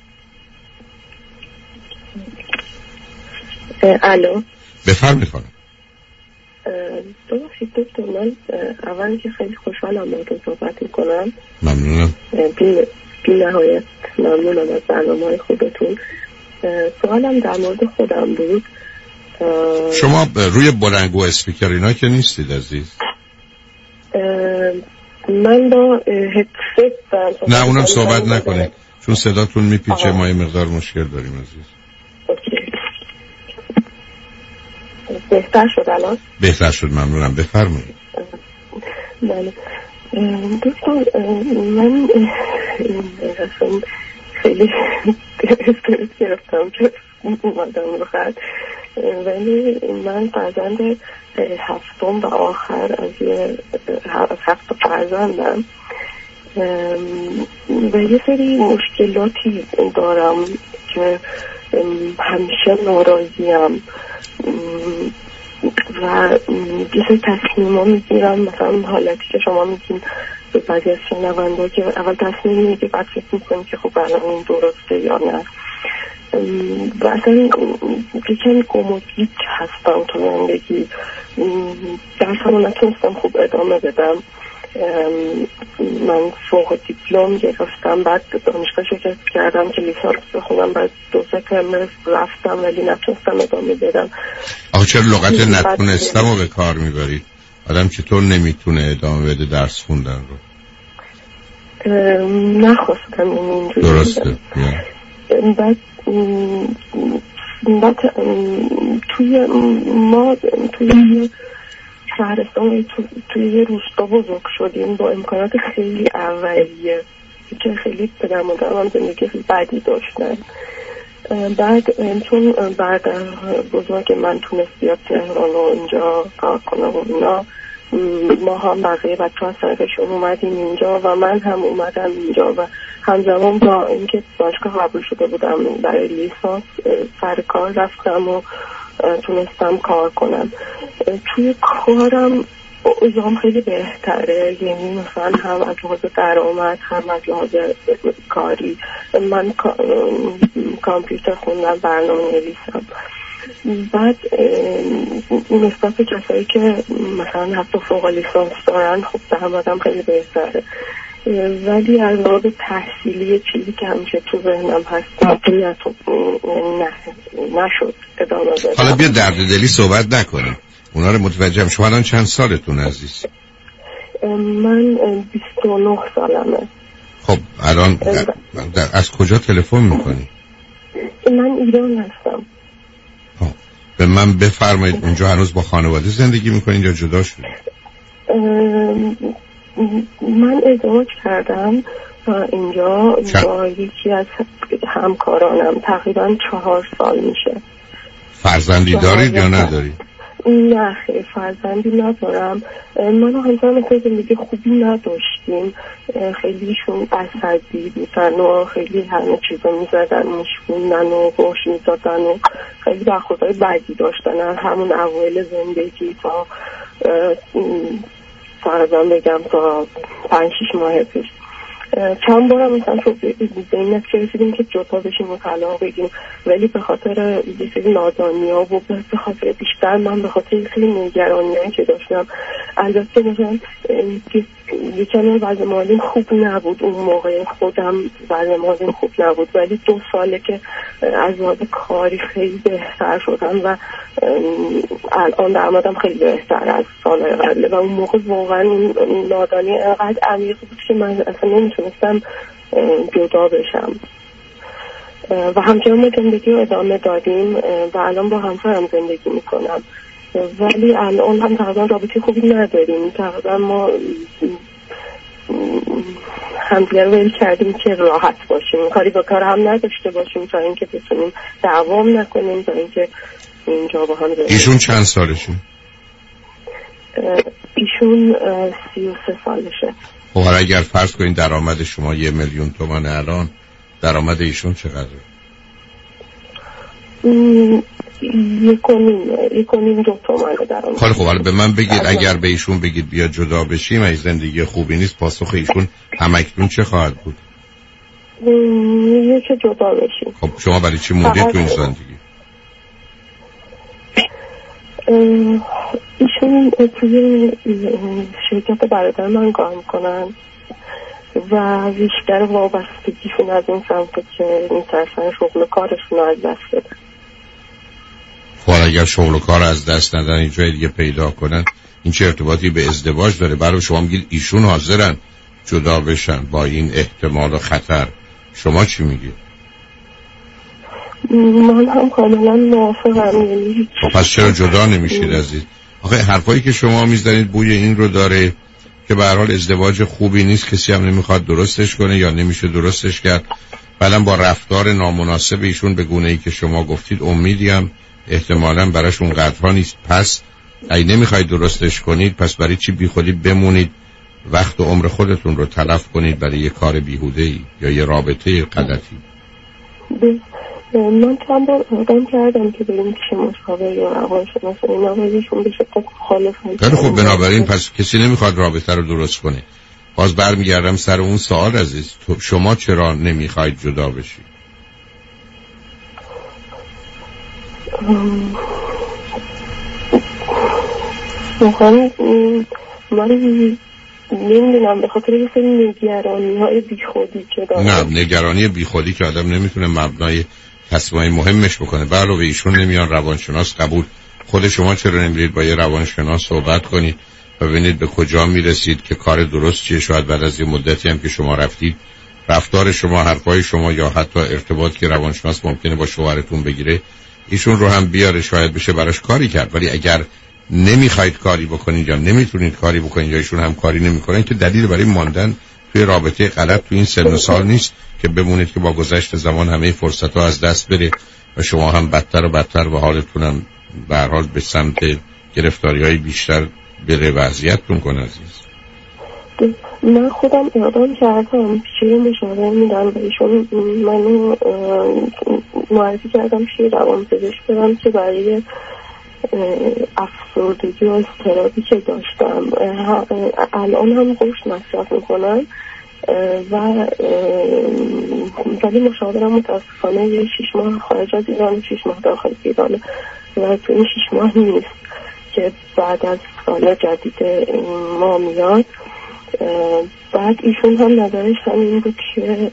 الو بفرمایید خانم. ببخشید دکتر، من اول که خیلی خوشحالم باهاتون صحبت میکنم. ممنونم. بی, بی نهایت ممنونم از برنامه‌های خوبتون. سوالم در مورد خودم بود. شما روی بلنگو اسپیکر اینا که نیستید عزیز؟ من با هدست دارم. نه اونم صحبت نکنید چون صداتون میپیچه. ما یه مقدار مشکل داریم عزیز. اوکی. بهتر شد الان؟ بهتر شد ممنونم. بفرمایید. بله دوستان، من اصلا خیلی استرس گرفتم که اومدم رو خط، ولی من فرزند هفتم و آخر از یه هفت فرزندم و یه سری مشکلاتی دارم که همیشه ناراضیم و یه سری تصمیم ها میگیرم. مثلا حالتی که شما میگین به بعضی از شنونده که اول تصمیم میگی بعد فکر میکنی که خب الان این درسته یا نه، و اصلا یکم گم و گیج هستم تو زندگی. درسمو نتونستم خوب ادامه بدم. من فوق دیپلم گرفتم، بعد دانشگاه شرکت کردم که لیسانس بخونم، بعد دو سه ترم رفتم ولی نتونستم ادامه بدم. آخه چرا لغت نتونستم رو به کار میبرید؟ آدم چطور نمیتونه ادامه بده درس خوندن رو؟ نخواستم اینجوری. درسته. بعد بعد توی ما توی شهرستان تو، توی یه روستا بزرگ شدیم با امکانات خیلی اولیه که خیلی پدر مادرم هم زندگی خیلی بدی داشتن. بعد چون برادر بزرگ من تونست بیاد تهران و اینجا کار کنه و اینا، ما هم بقیه بچه ها سرشون اومدیم اینجا و من هم اومدم اینجا و همزمان با اینکه دانشگاه قبول شده بودم برای لیسانس سر کار رفتم و تونستم کار کنم. توی کارم اوضاعم خیلی بهتره، یعنی مثلا هم از لحاظ درآمد هم از لحاظ کاری. من کامپیوتر خوندم، برنامه نویسم. بعد نسبت به کسایی که مثلا حتی فوق لیسانس دارن خب درآمدم خیلی بهتره، ولی از لحاظ تحصیلی چیزی که همیشه تو ذهنم هست نه نشد ادامه بدم. حالا بیا درد دلی صحبت نکنیم، اونا رو متوجهم. شما الان چند سالتون عزیز؟ من بیست و نه سالمه. خب الان در... در... از کجا تلفن میکنی؟ من ایران هستم. ها. به من بفرمایید اونجا هنوز با خانواده زندگی میکنید یا جدا شدید؟ من ازدواج کردم اینجا چند؟ با یکی از همکارانم تقریبا چهار سال میشه. فرزندی دارید یا ندارید؟ نه خیلی فرزندی ندارم. من و همسرم مثلا زندگی خوبی نداشتیم، خیلیشون عصبی بودن و خیلی همه چیزا میزدن میشوندن و گوش میزدن و خیلی برخوردهای بدی داشتن همون اوایل زندگی تا فرزن بگم تا پنج شیش ماه پیش. چند بارم مثلا شد به این نتیجه رسیدیم که جدا بشیم و طلاق بگیم، ولی به خاطر یه سری نادانی‌ها و به خاطر بیشتر من به خاطر خیلی نگرانی‌هایی که داشتم. البته مثلا یکم وضع مالیم خوب نبود اون موقع، خودم وضع مالیم خوب نبود، ولی دو ساله که از لحاظ کاری خیلی بهتر شدم و الان درآمدم خیلی بهتر از سالهای قبل و اون موقع واقعا این نادانی انقدر عمیق بود که من اصلا نمیتونستم جدا بشم و همچنان ما زندگی رو ادامه دادیم و الان با همسرم زندگی میکنم، ولی الان هم تقریبا رابطه خوبی نداریم. تقریبا ما همدیگه رو ول کردیم که راحت باشیم، کاری با کار هم نداشته باشیم تا اینکه بتونیم دوام نکنیم تا اینکه اینجا با هم زندگی. ایشون چند سالشون؟ ایشون سی و سه سالشه. خب حالا اگر فرض کنین درآمد شما یه میلیون تومان الان، درآمد ایشون چقدره؟ یک و نیم یک و نیم دو تومن درآمد. خب حالا به من بگید اگر به ایشون بگید بیا جدا بشیم ای زندگی خوبی نیست، پاسخ ایشون همکنون چه خواهد بود؟ یه که جدا بشیم. خب شما برای چی موندید تو این زندگی؟ ایشون توی شرکت برادر من کار میکنن و بیشتر وابستگیشون از این سمت که میترسن شغل کارشون از دست بدن. خب اگر شغل و کار از دست ندن این جای دیگه پیدا کنن، این چه ارتباطی به ازدواج داره؟ برای شما میگید ایشون حاضرن جدا بشن با این احتمال و خطر، شما چی میگید؟ من هم کاملا موافقم. یعنی پس چرا جدا نمیشید عزیز؟ آخه حرفایی که شما میزنید بوی این رو داره که به هر حال ازدواج خوبی نیست، کسی هم نمیخواد درستش کنه یا نمیشه درستش کرد. بعدم با رفتار نامناسب ایشون به گونه‌ای که شما گفتید امیدی هم احتمالاً براش اونقدرها نیست. پس اگه نمیخواید درستش کنید، پس برای چی بیخودی بمونید وقت و عمر خودتون رو تلف کنید برای یه کار بیهوده‌ای یا یه رابطه غلطی؟ من چند بار آدم کردم که بریم پیش مشاور یا روانشناس و اینا، ولیشون به شدت مخالفن. خیلی خب، بنابراین پس کسی نمیخواد رابطه رو درست کنه. باز برمیگردم سر اون سوال عزیز، شما چرا نمیخواید جدا بشید؟ واقعا من نمیدونم، به خاطر یه سری نگرانی های بیخودی که دارم. نه، نگرانی بیخودی که آدم نمیتونه مبنای تصمیمای مهمش بکنه. بله به ایشون نمیان روانشناس قبول، خود شما چرا نمیرید با یه روانشناس صحبت کنید و ببینید به کجا میرسید که کار درست چیه. شاید بعد از یه مدتی هم که شما رفتید رفتار شما، حرفای شما یا حتی ارتباط که روانشناس ممکنه با شوهرتون بگیره ایشون رو هم بیاره، شاید بشه براش کاری کرد. ولی اگر نمیخواید کاری بکنید یا نمیتونید کاری بکنید یا ایشون هم کاری نمیکنن که دلیل برای ماندن توی رابطه غلط تو این سن و سال نیست که بمونید که با گذشت زمان همه فرصت‌ها از دست بره و شما هم بدتر و بدتر و حالتون هم به هر حال به سمت گرفتاری‌های بیشتر بره و اذیتتون کنه. عزیز من خودم اقدام کردم، پیش مشاور میدم بهشون، منو معرفی کردم پیش روانپزشک برم که برای افسردگی و اضطرابی که داشتم الان هم قرص مصرف میکنم و ولی مشاورم متاسفانه یه شیش ماه خارج از ایران، شیش ماه داخل ایران و تو این شیش ماه نیست که بعد از سال جدید ما میاد. بعد ایشون هم نظرش همین بود که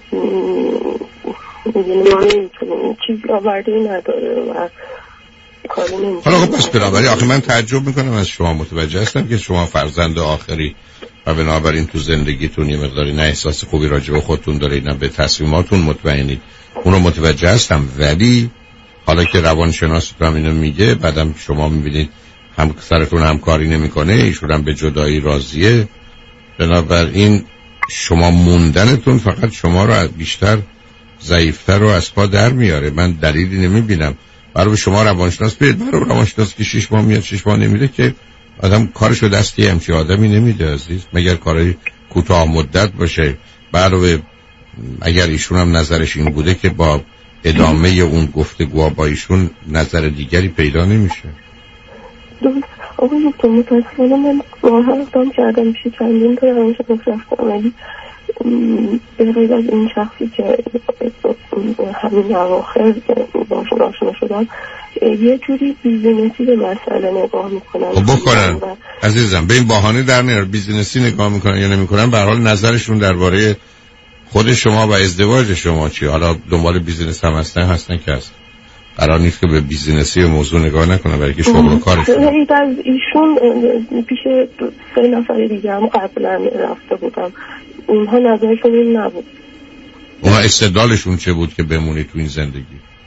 نمیتونه چیزی آورده نداره و کاری نمیتونه. حالا خب پس بنابراین آخه من تعجب میکنم از شما، متوجه هستم که شما فرزند آخری و بنابراین تو زندگیتون یه مقداری نه احساس خوبی راجع به خودتون دارید نه به تصمیماتون مطمئنید، اونو متوجه هستم. ولی حالا که روانشناستون هم اینو میگه بعدم شما میبینید هم سرتون هم کاری نمیکنه، ایشون هم به جدایی راضیه، بنابراین شما موندنتون فقط شما رو بیشتر ضعیفتر و از پا در میاره. من دلیلی نمیبینم برای شما روانشناس برید، برای روانشناس که شش ماه میاد شش ماه نمیده که آدم کارشو دستی همچی آدمی نمیده عزیز، مگر کاری کوتاه مدت باشه. برای اگر ایشون هم نظرش این بوده که با ادامه اون گفتگو با ایشون نظر دیگری پیدا نمیشه. درست آقای دکتر، متاسفانه من واقعا اقدام کردم پیش چندین تا روانشناس رفتم ولی به غیر از این شخصی که همین اواخر باشون آشنا شدم یه جوری بیزینسی به مسئله نگاه میکنن. خب بکنن عزیزم، به این بهانه در نیار بیزینسی نگاه میکنن یا نمیکنن، به هر حال نظرشون درباره خود شما و ازدواج شما چی؟ حالا دنبال بیزینس هم هستن هستن که هست، قرار نیست که به بیزینسی و موضوع نگاه نکنن برای که شغل و کارشون. خیلی از ایشون پیش سه نفر دیگه هم قبلا رفته بودم، اونها نظرشون این نبود. اونها استدلالشون چه بود که بمونی تو این زندگی؟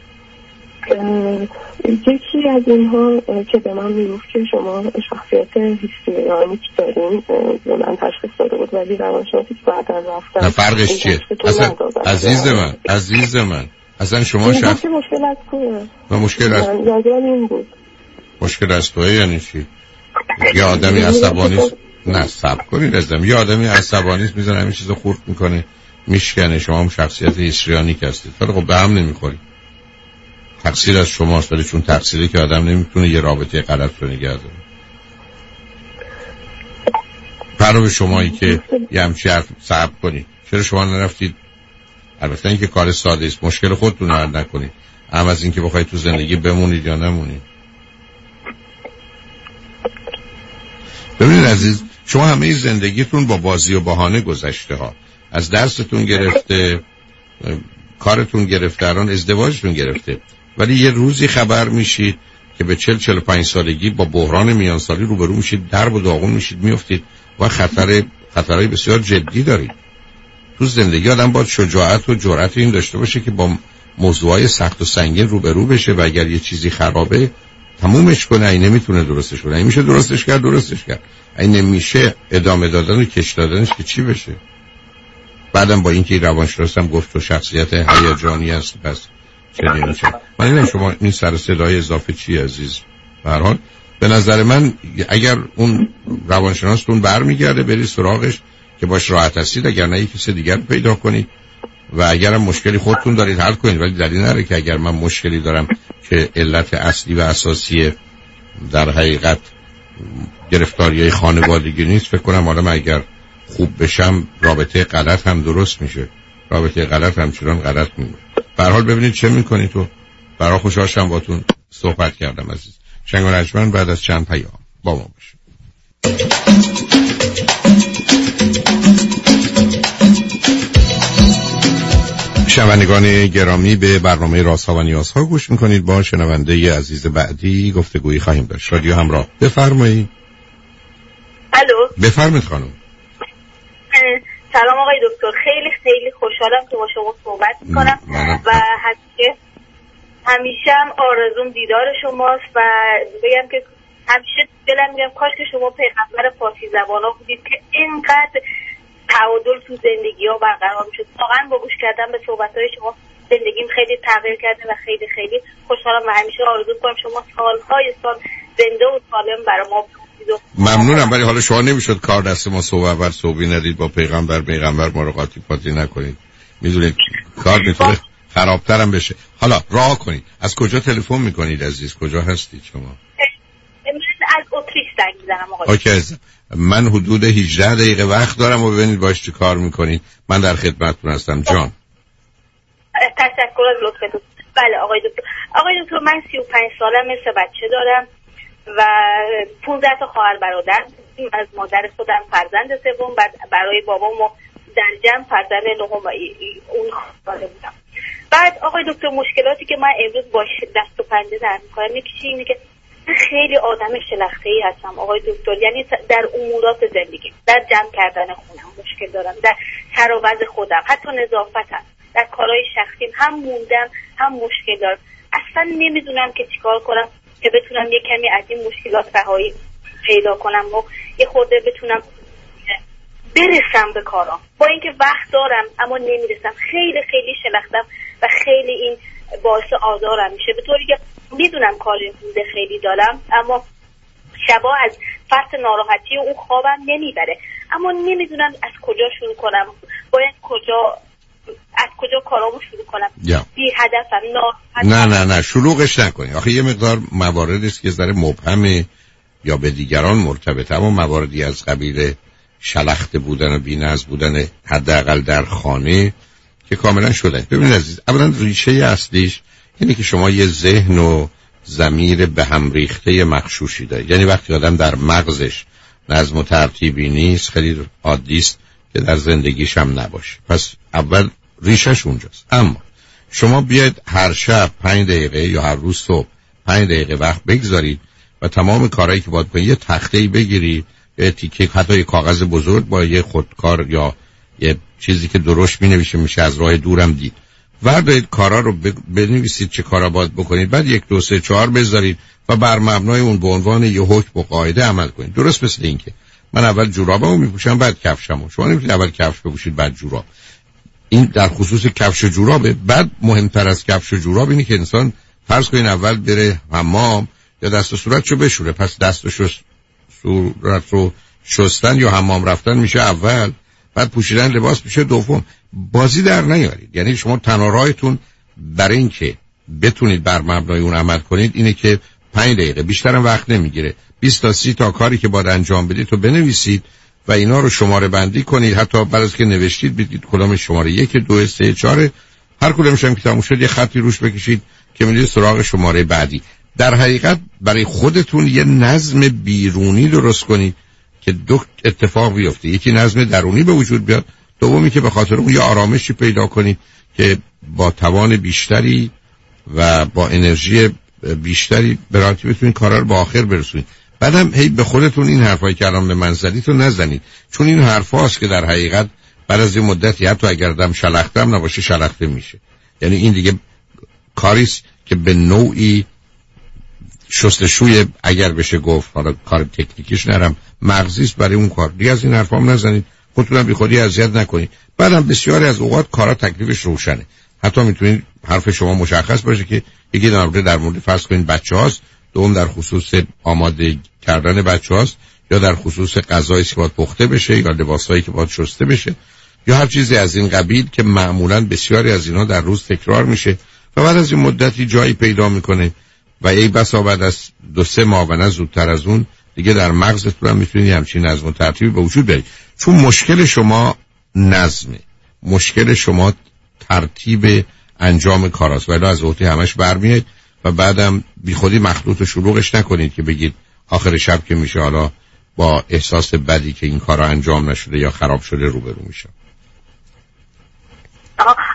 یکی از اینها که به من میگفت که شما شخصیت هیستریانیک دارین به من تشخیص داده بود، ولی روانشناسی که بعد از رفتن نه فرقش چیه؟ اصلا عزیز من عزیز من اصلا شما شخص مشکل از توه و مشکل از این بود. مشکل از توه یعنی چی؟ یه آدمی عصبانی نه صبر کنید ازم یه آدمی عصبانی است میزنه همین چیزو خورد میکنه میشکنه، شما هم شخصیت هیستریانیک هستید، ولی خب به هم نمیخورید. تقصیر از شماست، ولی چون تقصیری که آدم نمیتونه یه رابطه غلط رو نگه داره. برای شمایی که یه همچی حرف صبر کنید، چرا شما نرفتید؟ البته این که کار ساده است، مشکل خودتون رو حل نکنید، هم از این که بخواید تو زندگی بمونید یا نمونید. ببینید عزیز، شما همه زندگیتون با بازی و بهانه گذشته ها، از درستون گرفته، کارتون گرفته، الان ازدواجتون گرفته، ولی یه روزی خبر میشید که به چل چل و پنج سالگی با بحران میانسالی روبرو میشید، درب و داغون میشید، میافتید و خطر خطرهای بسیار جدی دارید. تو زندگی آدم باید شجاعت و جرأت این داشته باشه که با موضوعای سخت و سنگین روبرو بشه و اگر یه چیزی خرابه تمومش کنه. این نمیتونه درستش کنه، این میشه درستش کرد درستش کرد، این نمیشه ادامه دادن و کش دادنش که چی بشه. بعدم با اینکه روانشناس هم گفت تو شخصیت هیجانی است، پس چه چه من اینم شما این سر صدای اضافه چی عزیز؟ به هر حال به نظر من اگر اون روانشناستون برمیگرده برید سراغش که باش راحت هستید، اگر نه کسی دیگر پیدا کنید و اگر هم مشکلی خودتون دارید حل کنید، ولی دلیل نره که اگر من مشکلی دارم که علت اصلی و اساسی در حقیقت گرفتاریای خانوادگی نیست، فکر کنم آدم اگر خوب بشم رابطه غلط هم درست میشه، رابطه غلط هم چنان غلط میمونه. به هر حال ببینید چه میکنید تو. برای خوشحال شدم باهاتون صحبت کردم عزیز. شنگ و نجمن بعد از چند پیام با ما باشید. شنوندگان گرامی، به برنامه رازها و نیازها گوش میکنید. با شنونده عزیز بعدی گفتگویی خواهیم داشت. رادیو همراه، بفرمایید. الو بفرمایید خانم. سلام آقای دکتر، خیلی خیلی خوشحالم که با شما صحبت میکنم و همیشه همیشه هم آرزوم دیدار شماست و بگم که همیشه دلم میگم کاش که شما پیغمبر فارسی زبانا بودید که اینقدر تعادل تو زندگی ها برقرار میشد. واقعا با گوش کردن به صحبت های شما زندگیم خیلی تغییر کرده و خیلی خیلی خوشحالم و همیشه آرزو کنم شما سالهای سال زنده و سالم برای ما بودید. ممنونم، ولی حالا شما نمیشد کار دست ما صحبت بر صحبی ندید با پیغمبر پیغمبر ما رو قاطی پاتی نکنید. میدونید کار میتونه خرابتر هم بشه. حالا راه کنید. از کجا تلفن میکنید عزیز؟ کجا هستید شما؟ من از اتریش زنگ میزنم آقای. اوکی عزیزم، من حدود هجده دقیقه وقت دارم و ببینید باش چی کار میکنید. من در خدمتتون هستم جان. تشکر از لطفتون. بله آقای دکتر. آقای دکتر من سی و پنج سالم، سه بچه دارم و پانزده تا خواهر برادر. از مادر خودم فرزند سوم، بعد برای بابام در جمع فرزند نهم اون خانواده بودم. بعد آقای دکتر مشکلاتی که من امروز باش دست و پنجه در میکنم یکیش اینه که خیلی آدم شلخته‌ای هستم آقای دکتر، یعنی در امورات زندگی، در جمع کردن خونم مشکل دارم، در سر و وضع خودم، حتی نظافتم، در کارهای شخصیم هم موندم هم مشکل دارم. اصلا نمیدونم که چیکار کنم که بتونم یه کمی از این مشکلات رهایی پیدا کنم و یه خورده بتونم برسم به کارام. با اینکه وقت دارم اما نمیرسم، خیلی خیلی شلختم و خیلی این باعث آزارم میشه، به طوری که میدونم کار روزه خیلی دارم اما شبا از فرط ناراحتی اون خوابم نمیبره، اما نمیدونم از کجا شروع کنم، باید کجا از کجا کارامو شروع کنم. بی هدفم نه نه نه شلوغش نکنی. آخه یه مقدار مواردی است که ذره مبهمه یا به دیگران مرتبط، اما مواردی از قبیل شلخته بودن و بی‌نظم بودن حداقل در خانه که کاملا شده. ببینید عزیز، اولا ریشه اصلیش اینه که شما یه ذهن و ضمیر به هم ریخته مغشوشی دارید. یعنی وقتی آدم در مغزش نظم و ترتیبی نیست، خیلی عادی است که در زندگیش هم نباشه. پس اول ریشش اونجاست. اما شما بیاید هر شب پنج دقیقه یا هر روز صبح پنج دقیقه وقت بگذارید و تمام کارهایی که باید کنید یه تخته‌ای بگیرید، یه تیکه، حتی یه کاغذ بزرگ با یه خودکار یا یه چیزی که درشت می‌نویسه میشه از راه دورم دید، وردارید کارا رو بنویسید چه کارا باید بکنید، بعد یک دو سه چهار بذارید و بر مبنای اون به عنوان یه حکم و قاعده عمل کنید. درست مثل این که من اول جورابمو میپوشم بعد کفشمو. شما نمیتونید اول کفش بپوشید بعد جوراب. این در خصوص کفش و جورابه. بعد مهمتر از کفش و جوراب اینه که انسان فرض کنین اول بره حمام یا دست و صورتشو بشوره، پس دست و شست صورت رو شستن یا حمام رفتن میشه اول، بعد پوشیدن لباس میشه دوم. بازی در نیارید. یعنی شما تنها راهتون برای این که بتونید بر مبنای اون عمل کنید اینه که پنج دقیقه، بیشترم وقت نمیگیره، بیست تا سی تا کاری که باید انجام بدید تو بنویسید و اینا رو شماره بندی کنید. حتی بعد از که نوشتید بدید کدام شماره یک، دو، سه، چهار، هر کدومش هم که تموم شد یه خطی روش بکشید که میرید سراغ شماره بعدی. در حقیقت برای خودتون یه نظم بیرونی درست کنید که دو اتفاق بیفته. یکی نظم درونی به وجود بیاد، دومی که به خاطر اون یه آرامشی پیدا کنید که با توان بیشتری و با انرژی بیشتری برای بتونید کارا رو به آخر برسونید. بعدم هی به خودتون این حرفایی که الان به من زدید رو نزنید، چون این حرفاست که در حقیقت بعد از این مدتی حتی اگر دم شلختم نباشه شلخته میشه. یعنی این دیگه کاریست که به نوعی شستشوی، اگر بشه گفت، حالا کار تکنیکیش نرم، مغزیست برای اون کار. دیگه از این حرفا هم نزنید، خودتون بی خودی اذیت نکنید. بعدم بسیاری از اوقات کارا تکلیفش روشنه. حتی میتونید حرف شما مشخص باشه که یکی در مورد در مورد فرض کنید بچه‌هاست، دوم در خصوص آماده کردن بچه‌هاست، یا در خصوص غذایی که باید پخته بشه یا لباسایی که باید شسته بشه یا هر چیزی از این قبیل که معمولاً بسیاری از اینا در روز تکرار میشه و بعد از این مدتی جایی پیدا میکنه و ای بسا بعد از دو سه ماه و نه زودتر از اون دیگه در مغزتون هم میتونید همچین نظم و ترتیبی به وجود بیارید. چون مشکل شما نظمه، مشکل شما ترتیب انجام کاراست، ولی از عهده همش برمیاد و بعدم بی خودی مخلوط و شلوغش نکنید که بگید آخر شب که میشه حالا با احساس بدی که این کارا انجام نشده یا خراب شده روبرو میشم. آقای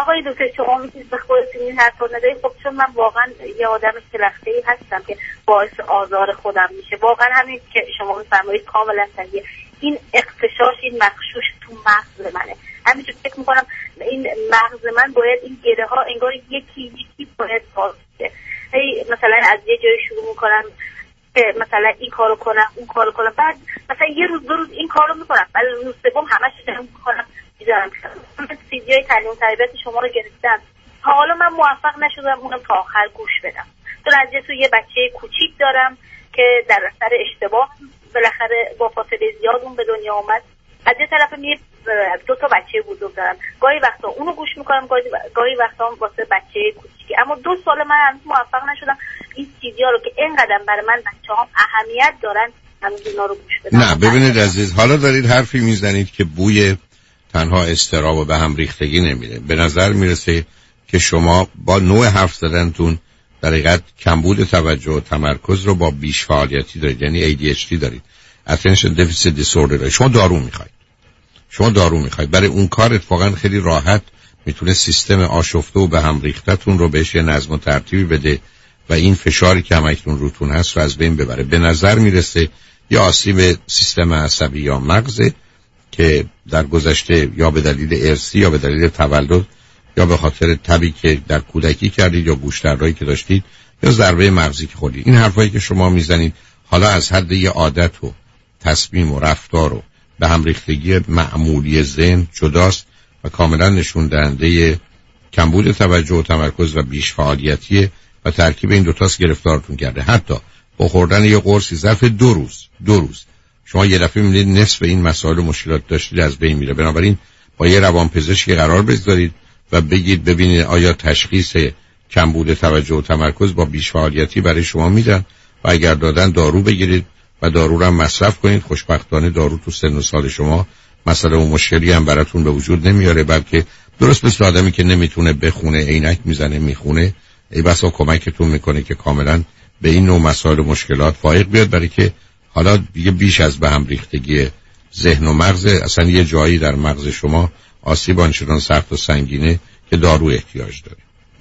آقای دکتر شما میتونید به خودتون این حرفا ندارید. خب چون من واقعا یه آدم شلخته‌ای هستم که باعث آزار خودم میشه. واقعا همین که شما میفرمایید کاملا صحیحه. این اختشاش، این مخشوش تو مغز منه. همینجور فکر میکنم این مغز من باید این گره ها انگار یکی یکی باید باز بشه. هی مثلا از یه جای شروع میکنم که مثلا این کارو کنم اون کارو کنم، بعد مثلا یه روز دو روز این کارو میکنم، بعد روز سوم همش رو میکنم میذارم. من سیدیای تعلیم و تربیت شما رو گرفتم، تا حالا من موفق نشدم اونم تا آخر گوش بدم. تو از تو یه بچه کوچیک دارم که در اثر اشتباه بالاخره با فاصله زیاد اون به دنیا اومد. از یه طرف می دو تا بچه بزرگ دارم، گاهی وقتا اونو گوش میکنم، گاهی گاهی وقتا هم واسه بچه کوچیکی. اما دو سال من هنوز موفق نشدم این چیزا رو که اینقدر برای من بچه‌هام اهمیت دارن هنوز اینا رو گوش بدم. نه ببینید عزیز، حالا دارید حرفی میزنید که بوی تنها اضطراب و به هم ریختگی نمیده. به نظر میرسه که شما با نوع حرف زدنتون در حقیقت کمبود توجه و تمرکز رو با بیش فعالیتی دارید، یعنی ای دی اچ دی دارید، Attention Deficit Disorder دارید. شما دارو میخواید شما دارو میخواید برای اون کار اتفاقا خیلی راحت میتونه سیستم آشفته و به هم ریختتون رو بهش یه نظم و ترتیبی بده و این فشاری که همکنون روتون هست رو از بین ببره. به نظر میرسه یا آسیب سیستم عصبی یا مغز که در گذشته یا به دلیل ارثی یا به دلیل تولد یا به خاطر تبی که در کودکی کردید یا گوش‌دردایی که داشتید یا ضربه مغزی که خوردید. این حرفایی که شما میزنید حالا از حد یه عادت و تصمیم و رفتار و به هم ریختگی معمولی ذهن جداست و کاملا نشون دهنده کمبود توجه و تمرکز و بیش فعالیتیه و ترکیب این دوتاست گرفتارتون کرده. حتی با خوردن یه قرصی ظرف دو روز دو روز شما یه دفعه می‌بینید نصف این مسائل و مشکلات داشتید از بین میره. بنابراین با یه روانپزشکی قرار بذارید و بگید ببینید آیا تشخیص کمبود توجه و تمرکز با بیش فعالیتی برای شما میدن و اگر دادن دارو بگیرید و دارو رو هم مصرف کنید. خوشبختانه دارو تو سن و سال شما مسئله و مشکلی هم براتون به وجود نمیاره، بلکه درست مثل آدمی که نمیتونه بخونه عینک میزنه میخونه، ای بسا کمکتون میکنه که کاملا به این نوع مسائل و مشکلات فائق بیاد، برای که حالا دیگه بیش از به هم ریختگی ذهن و مغز اصلا یه جایی در مغز شما آسیب آنچنان سخت و سنگینه که دارو احتیاج داره.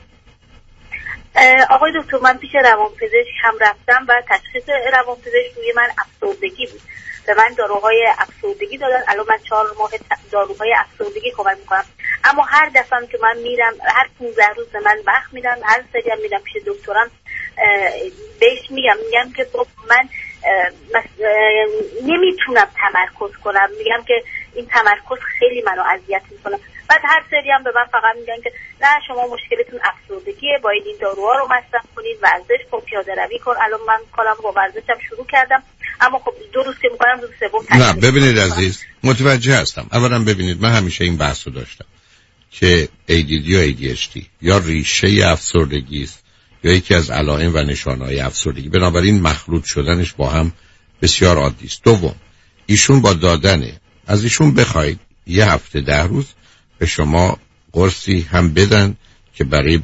آقای دکتر من پیش روانپزشک هم رفتم و تشخیص روانپزشک روی من افسردگی بود. به من داروهای افسردگی دادن. الان من چهار ماه داروهای افسردگی کمک میکنم. اما هر دفعه که من میرم هر پانزده روز به من وقت میدم، هر سری هم میرم پیش دکترم بهش میگم میگم که من نمیتونم تمرکز کنم، میگم که این تمرکز خیلی منو اذیت میکنه. بعد هر سری هم به من فقط میگن که نه شما مشکلتون افسردگیه، باید این داروها رو مصرف کنید، ورزش کن، پیاده روی کن. الان من کارم با ورزشم شروع کردم، اما خب دو روز که میکنم روز سوم نه ببینید عزیز متوجه هستم. اولا ببینید من همیشه این بحث رو داشتم که ای دی دی و ای دی اچ دی یا ریشه افسردگی است یا یکی از علائم و نشانه‌های افسردگی، بنابراین مخلوط شدنش با هم بسیار عادی است. دوم ایشون با دادن از ایشون بخواید یه هفته ده روز به شما قرصی هم بدن که برای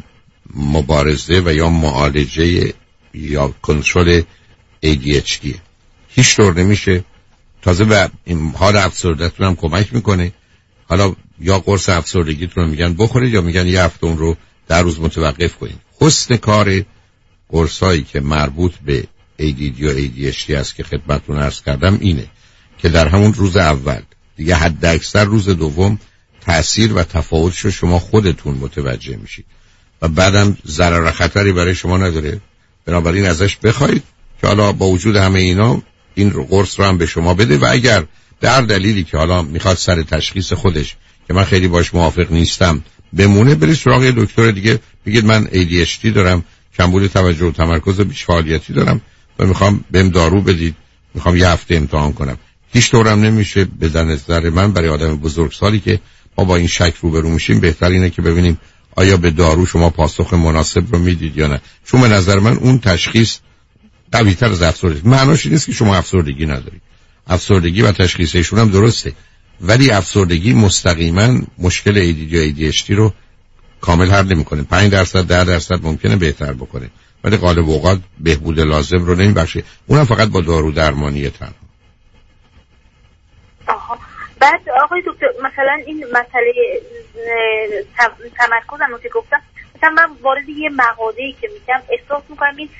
مبارزه و یا معالجه یا کنترل ای دی اچ دی هیچ طور نمیشه، تازه به این حال افسردگیتون هم کمک میکنه. حالا یا قرص افسردگیتون رو میگن بخورید یا میگن یه هفته اون رو در روز متوقف کنید. حسن کار قرصایی که مربوط به ای دی دی و ای دی اچ دی است که خدمتتون عرض کردم اینه که در همون روز اول دیگه حد اکثر روز دوم تأثیر و تفاوتش رو شما خودتون متوجه میشید و بعدم ضرر خطری برای شما نداره. بنابراین ازش بخواید که حالا با وجود همه اینا این قرص رو هم به شما بده و اگر در دلیلی که حالا میخواد سر تشخیص خودش که من خیلی باش موافق نیستم بمونه، برید سراغ دکتر دیگه بگید من ای دی اچ دی دارم، کمبود توجه و تمرکز و بیش فعالیتی دارم و میخوام بهم دارو بدید، میخوام یه هفته امتحان کنم. هیچ طورم نمیشه. به نظر من برای آدم بزرگسالی که ما با این شک روبرو میشیم بهتر اینه که ببینیم آیا به دارو شما پاسخ مناسب رو میدید یا نه، چون به نظر من اون تشخیص قوی‌تر از افسردگی. معناش این نیست که شما افسردگی ندارید، افسردگی و تشخیص ایشون هم درسته، ولی افسردگی مستقیما مشکل ای دی دی و ای دی اچ دی رو کامل حل نمی‌کنه. پنج درصد ده درصد ممکنه بهتر بکنه ولی غالب اوقات بهبود لازم رو نمیبخشه، اونم فقط با دارو درمانی تنها. آها. بعد آقای دکتر مثلا این مسئله تمرکزم رو که گفتم، مثلا من وارد یه مغازه‌ای که میشم احساس میکنم این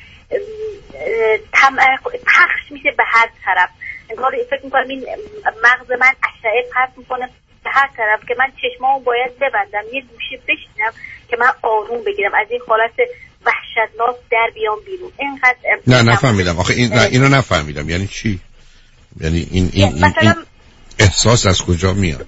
پخش میشه به هر طرف، انگار فکر میکنم این مغز من اشعه پرت میکنه به هر طرف که من چشمامو باید ببندم، یه گوشه بشینم که من آروم بگیرم، از این حالت وحشتناک در بیام بیرون. اینقدر نه نفهمیدم آخه این نه اینو نفهمیدم یعنی چی؟ یعنی این این, این, این احساس از کجا میاد؟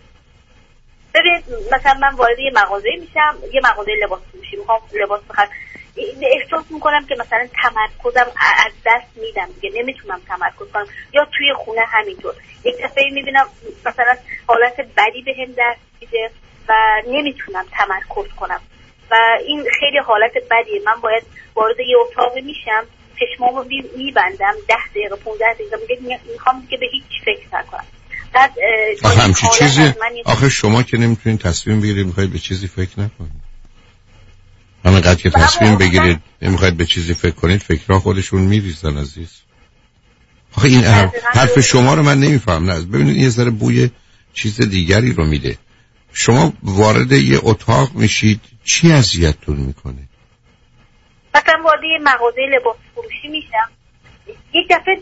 ببین مثلا من وارد یه مغازه میشم، یه مغازه لباس فروشی، میخوام لباس بخرم، احساس میکنم که مثلا تمرکزم از دست میدم دیگه، نمیتونم تمرکز کنم. یا توی خونه همینطور، یک دفعه میبینم مثلا حالت بدی بهم دست میده و نمیتونم تمرکز کنم و این خیلی حالت بدیه. من باید وارد یه اتاق میشم، چشمامو میبندم ده دقیقه پونزده دقیقه، میگه میخوام دیگه به هیچ فکر نکنم. بعد آخه همچی چیزی آخه شما که نمیتونین تصمیم بگیرید میخواید به چیزی فکر نکنید. همینقدر که تصمیم بگیرید نمیخواید به چیزی فکر کنید، فکرها خودشون میریزن عزیز. آخه این حرف, حرف شما رو من نمیفهم. نه ببینید یه ذره بوی چیز دیگری رو میده. شما وارد یه اتاق میشید، چی اذیتتون میکنه؟ مثلا وارد یه مغازه لباس فروشی میشم، یک دفعه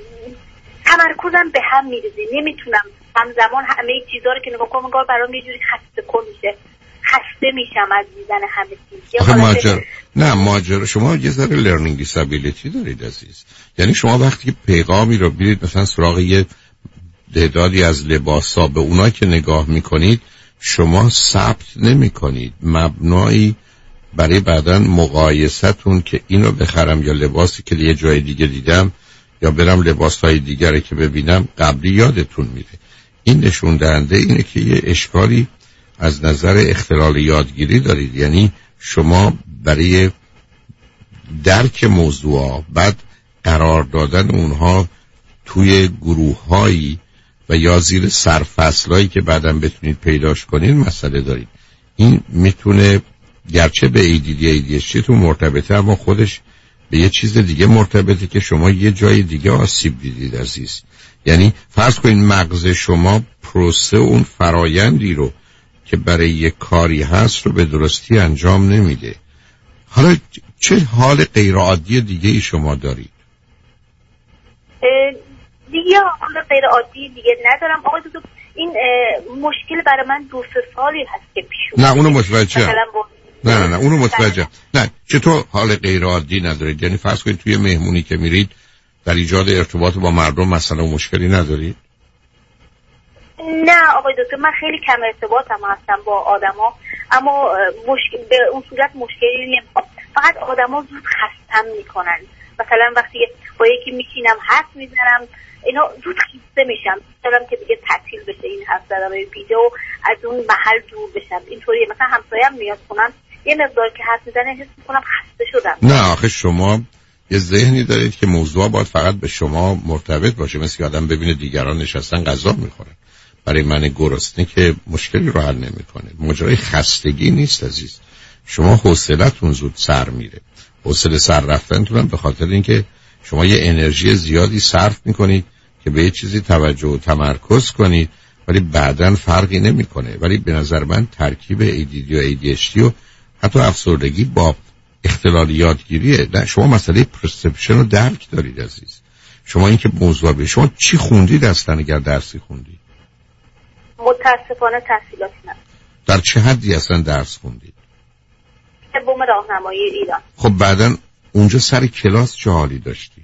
تمرکزم به هم میریزه، نمیتونم همزمان همه چیزا رو که نگاه کنم، انگار برام یه جوری خسته کن میشه، خسته میشم از دیدن همه چیز. آخه ماجرا نه ماجرا شما یه ذره لرنینگ دیسابیلیتی دارید عزیز. یعنی شما وقتی که پیغامی رو بیرید مثلا سراغ یه تعدادی از لباسا، به اونا که نگاه میکنید شما ثبت نمیکنید مبنایی برای بعداً مقایستون که اینو بخرم یا لباسی که یه جای دیگه دیدم یا برم لباسهای دیگره که ببینم قبلی یادتون میره. این نشون دهنده اینه که یه اشکالی از نظر اختلال یادگیری دارید. یعنی شما برای درک موضوع بعد قرار دادن اونها توی گروه‌هایی و یا زیر سرفصلایی که بعداً بتونید پیداش کنید مسئله دارید. این میتونه گرچه به ای دی دی ای دی اچ دی تو مرتبطه اما خودش به یه چیز دیگه مرتبطه که شما یه جای دیگه آسیب دیدید عزیز. یعنی فرض کنید مغز شما پروسه اون فرایندی رو که برای یه کاری هست رو به درستی انجام نمیده. حالا چه حال غیر عادی دیگه ای شما دارید؟ دیگه حال غیر عادی دیگه ندارم آقای دکتر. این مشکل برای من دو سه سالی هست که پیش اومده. نه اونو متوجه نه نه نه اونو متوجه نه چطور حال غیر عادی ندارید؟ یعنی فرض کنید توی مهمونی که میرید در ایجاد ارتباط با مردم مثلا مشکلی ندارید؟ نه آقای دکتر، من خیلی کم ارتباطم هستم با آدما، اما مشکل به اون صورت مشکلی نمیخوام. فقط آدما زود خستم میکنن. مثلا وقتی با یکی میشینم حرف میزنم اینا زود خسته میشم، دارم که دیگه تعطیل بشه این حرف زدن این ویدیو، از اون محل دور بشم. اینطوریه. مثلا همسایم میاد خونم یه مقدار که حرف میزنه حس میکنم خسته شدم. نه آخه شما یه ذهنی دارید که موضوع باید فقط به شما مرتبط باشه، مثل که آدم ببینه دیگران نشستن غذا میخورن. برای من گرسنه که مشکلی رو حل نمیکنه. ماجرای خستگی نیست عزیز. شما حوصله‌تون زود سر میره. حوصله سر رفتنتون هم به خاطر اینکه شما یه انرژی زیادی صرف میکنید که به یه چیزی توجه و تمرکز کنید ولی بعداً فرقی نمیکنه. ولی به نظر من ترکیب ای دی دی و ای دی اچ دی و حتی افسردگی با اختلال یادگیریه. نه شما مسئله پرسپشن و درک دارید عزیز. شما این که موضوع به شما چی خوندید اصلا اگر درسی خوندید؟ متاسفانه تحصیلاتی نه. در چه حدی اصلا درس خوندید؟ سوم راهنمایی ایران. خب بعداً اونجا سر کلاس چه حالی داشتی؟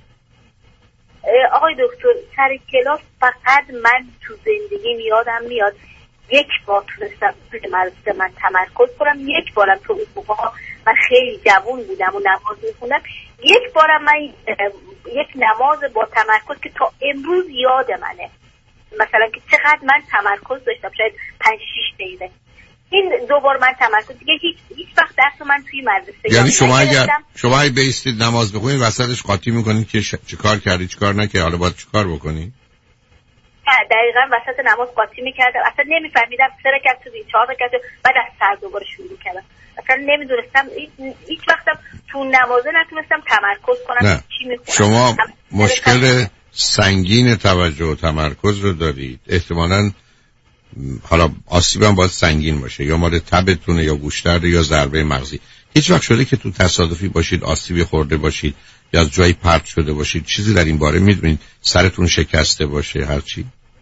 آقای دکتر سر کلاس فقط من تو زندگی یادم میاد یک بار تونستم توی مدرسه من تمرکز کنم، یک بارم تو اون موقع من خیلی جوون بودم و نماز میخوندم، یک بارم من یک نماز با تمرکز که تا امروز یاد منه، مثلا که چقدر من تمرکز داشتم، شاید پنج شیش دقیقه. این دوبار من تمرکز دیگه هیچ هیچ وقت درس من توی مدرسه یعنی شما اگر شما اگه بیستید نماز بخونید وسطش قاطی میکنید که ش... چیکار کردی چیکار نکردی حالا باید چیکار بکنی؟ دقیقاً وسط نماز قاطی میکردم، اصلا نمیفهمیدم سه رکعت تو چهار رکعت بعد از سر دوباره شروع کردم، اصلا نمیدونستم هیچ وقتم تو نمازه نتونستم تمرکز کنم نه. چی میخونم. شما مشکل سنگین توجه و تمرکز رو دارید. احتمالاً حالا آسیب هم باید سنگین باشه، یا مال تبتونه یا گوشترد یا ضربه مغزی. هیچ وقت شده که تو تصادفی باشید آسیبی خورده باشید یا از جایی پرت شده باشید، چیزی در این باره میدونید، سرتون شکسته باشه هر چی؟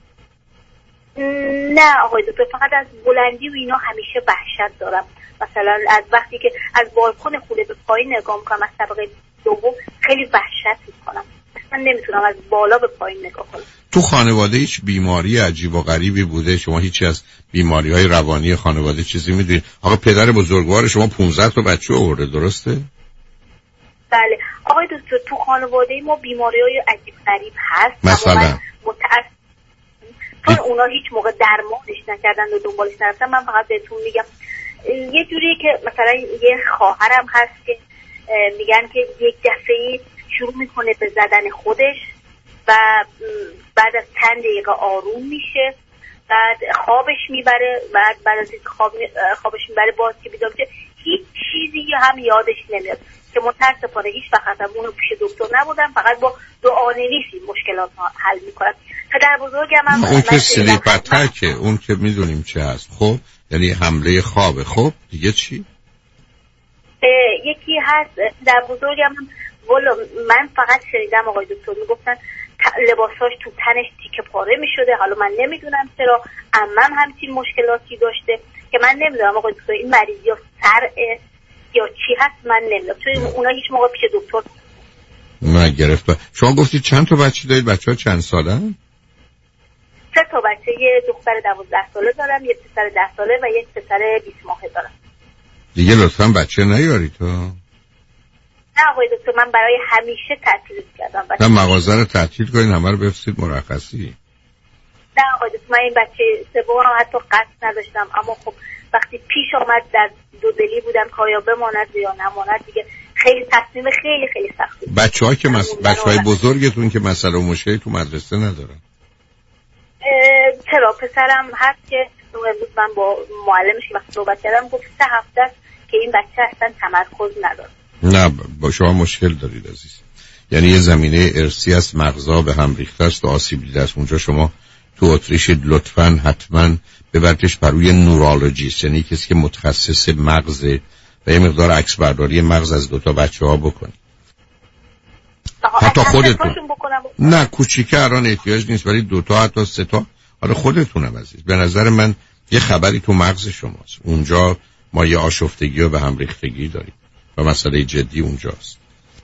نه آقای دکتر، فقط از بلندی و اینا همیشه وحشت دارم. مثلا از وقتی که از بالکن خونه به پایین نگاه میکنم، از طبقه دوم خیلی وحشت میکنم، من نمیتونم از بالا به پایین نگاه کنم. تو خانواده هیچ بیماری عجیب و غریبی بوده؟ شما هیچی از بیماری‌های روانی خانواده چیزی میدونید؟ آقا پدر بزرگوار شما پانزده تا بچه آورده، درسته؟ بله آقای دکتر، تو خانواده ما بیماری‌های عجیب غریب هست. مثلا متأسف چون اونا هیچ موقع درمانش نکردن و دنبالش نرفتن. من فقط بهتون میگم یه جوریه که مثلا یه خواهرم هست که میگن که یک دفعه شروع میکنه به زدن خودش و بعد از چند دقیقه آروم میشه، بعد خوابش میبره، بعد بعد از اینکه خواب خوابش میبره باز که بیدار میشه هیچ چیزی هم یادش نمیاد. که متاسفانه هیچ وقت هم اونو پیش دکتر نبودم، فقط با دعانویسی مشکلات حل میکنم. پدر بزرگم هم اون که سلیپ اتکه، اون که میدونیم چه هست. خب یعنی حمله خوابه. خب دیگه چی؟ یکی هست در بزرگم هم والا من فقط شنیدم آقای دکتر میگفتن لباساش تو تنش تیکه پاره میشده. حالا من نمیدونم چرا، عمم همچین مشکلاتی داشته که من نمیدونم آقای دکتر این مریضی ها سرعه یا چی هست، من نمیدونم چون اونا هیچ موقع پیش دکتر من گرفتم. شما گفتید چند تا بچه دارید؟ بچه ها چند ساله هست؟ سه تا بچه، یه دختر دوازده ساله دارم، یه پسر ده ساله و یه پسر بیست ماهه دارم. دیگه لطفا بچه نیارید ها. نه آقای دکتر، من برای همیشه تعطیل کردم. نه مغازه رو تعطیل کنین، همه رو بفرستید مرخصی. نه آقای دکتر، من این بچه سوم حتی قصد نداشتم، اما خب وقتی پیش آمد در دو دلی بودم که آیا بماند یا نماند، دیگه خیلی تصمیم خیلی خیلی سختی. بچه ها که مس... بچه های بزرگتون که مسئله و مشکلی تو مدرسه ندارن؟ چرا پسرم هست که امروز من با معلمش وقت صحبت کردم گفت سه هفته است که این بچه اصلا تمرکز نداره. نه با شما مشکل دارید عزیز، یعنی یه زمینه ارثی است، مغزا به هم ریخته است و آسیب دیده است. اونجا شما تو اتریشید، لطفاً حتما ببرتش بروی نورولوژیست، یعنی کسی که متخصص مغزه و یه مقدار عکس برداری مغز از دوتا بچه ها بکنید. حتی خودتون نه کوچیکه الان احتیاج نیست، ولی دوتا حتی سه تا. حالا خودتونم عزیز، به نظر من یه خبری تو مغز شماست. اونجا ما یه آشفتگی و به هم ریختگی داریم و مسئله جدی اونجاست.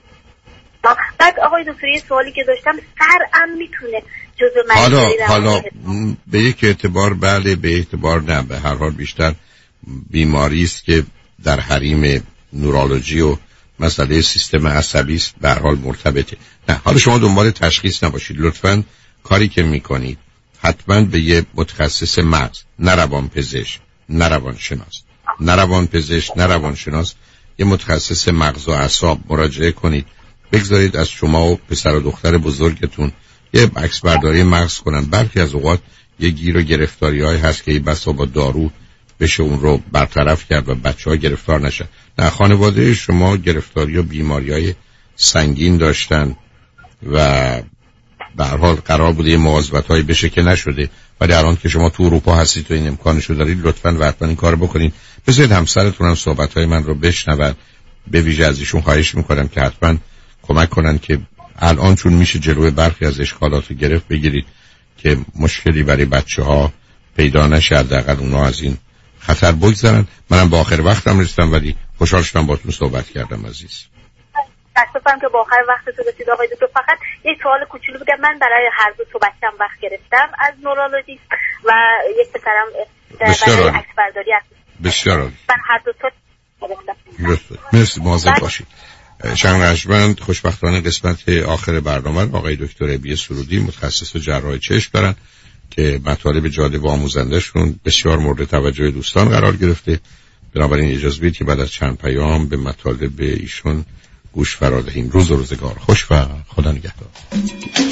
بعد آقای دکتر یه سوالی که داشتم، سرم میتونه جزء من حالا حالا به یک اعتبار بله، به اعتبار نه. به هر حال بیشتر بیماری است که در حریم نورولوژی و مسئله سیستم عصبی است، به هر حال مرتبطه. نه حالا شما دنبال تشخیص نباشید لطفاً. کاری که میکنید حتما به یه متخصص مغز، نه روانپزشک، نه روانشناس، نه روانپزشک، نه روانشناس، یه متخصص مغز و اعصاب مراجعه کنید. بگذارید از شما و پسر و دختر بزرگتون یه عکس برداری مغز کنن. برخی از اوقات یه گیر و گرفتاری های هست که بسا با دارو بشه اون رو برطرف کرد و بچه ها گرفتار نشن. نه خانواده شما گرفتاری و بیماری های سنگین داشتن و به هر حال قرار بوده یه مواظبت هایی بشه که نشده، ولی الان که شما تو اروپا هستید و این امکانشو دارید لطفاً و حتما این کارو بکنید. بذارید همسرتون هم صحبت های من رو بشنون. به ویژه از ایشون خواهش میکنم که حتما کمک کنن که الان چون میشه جلوی برخی از اشکالات رو گرفت بگیرید که مشکلی برای بچه ها پیدا نشه، حداقل اونا از این خطر بگذرن. منم با آخر وقتم رسیدم ولی خوشحال شدم باهاتون صحبت کردم عزیز. تاسفم که با آخر وقتتون رسید آقای دکتر. فقط یه سوال کوچولو بگم، من برای هر دو تا بچه‌م وقت گرفتم از نورولوژیست و یک پسرم برای عکس برداری هست. بسیار عالی. من هر دو تا گرفتم. مرسی، مواظب باشید. شنگرجمند خوشبختانه قسمت آخر برنامه آقای دکتر ابی سرودی متخصص جراح چشم دارن که مطالب جالب و آموزندهشون بسیار مورد توجه دوستان قرار گرفته. بنابراین اجازه بدید که بعد از چند پیام به مطالب ایشون گوش فرا دهیم. روز و روزگار خوش و خدا نگهدار.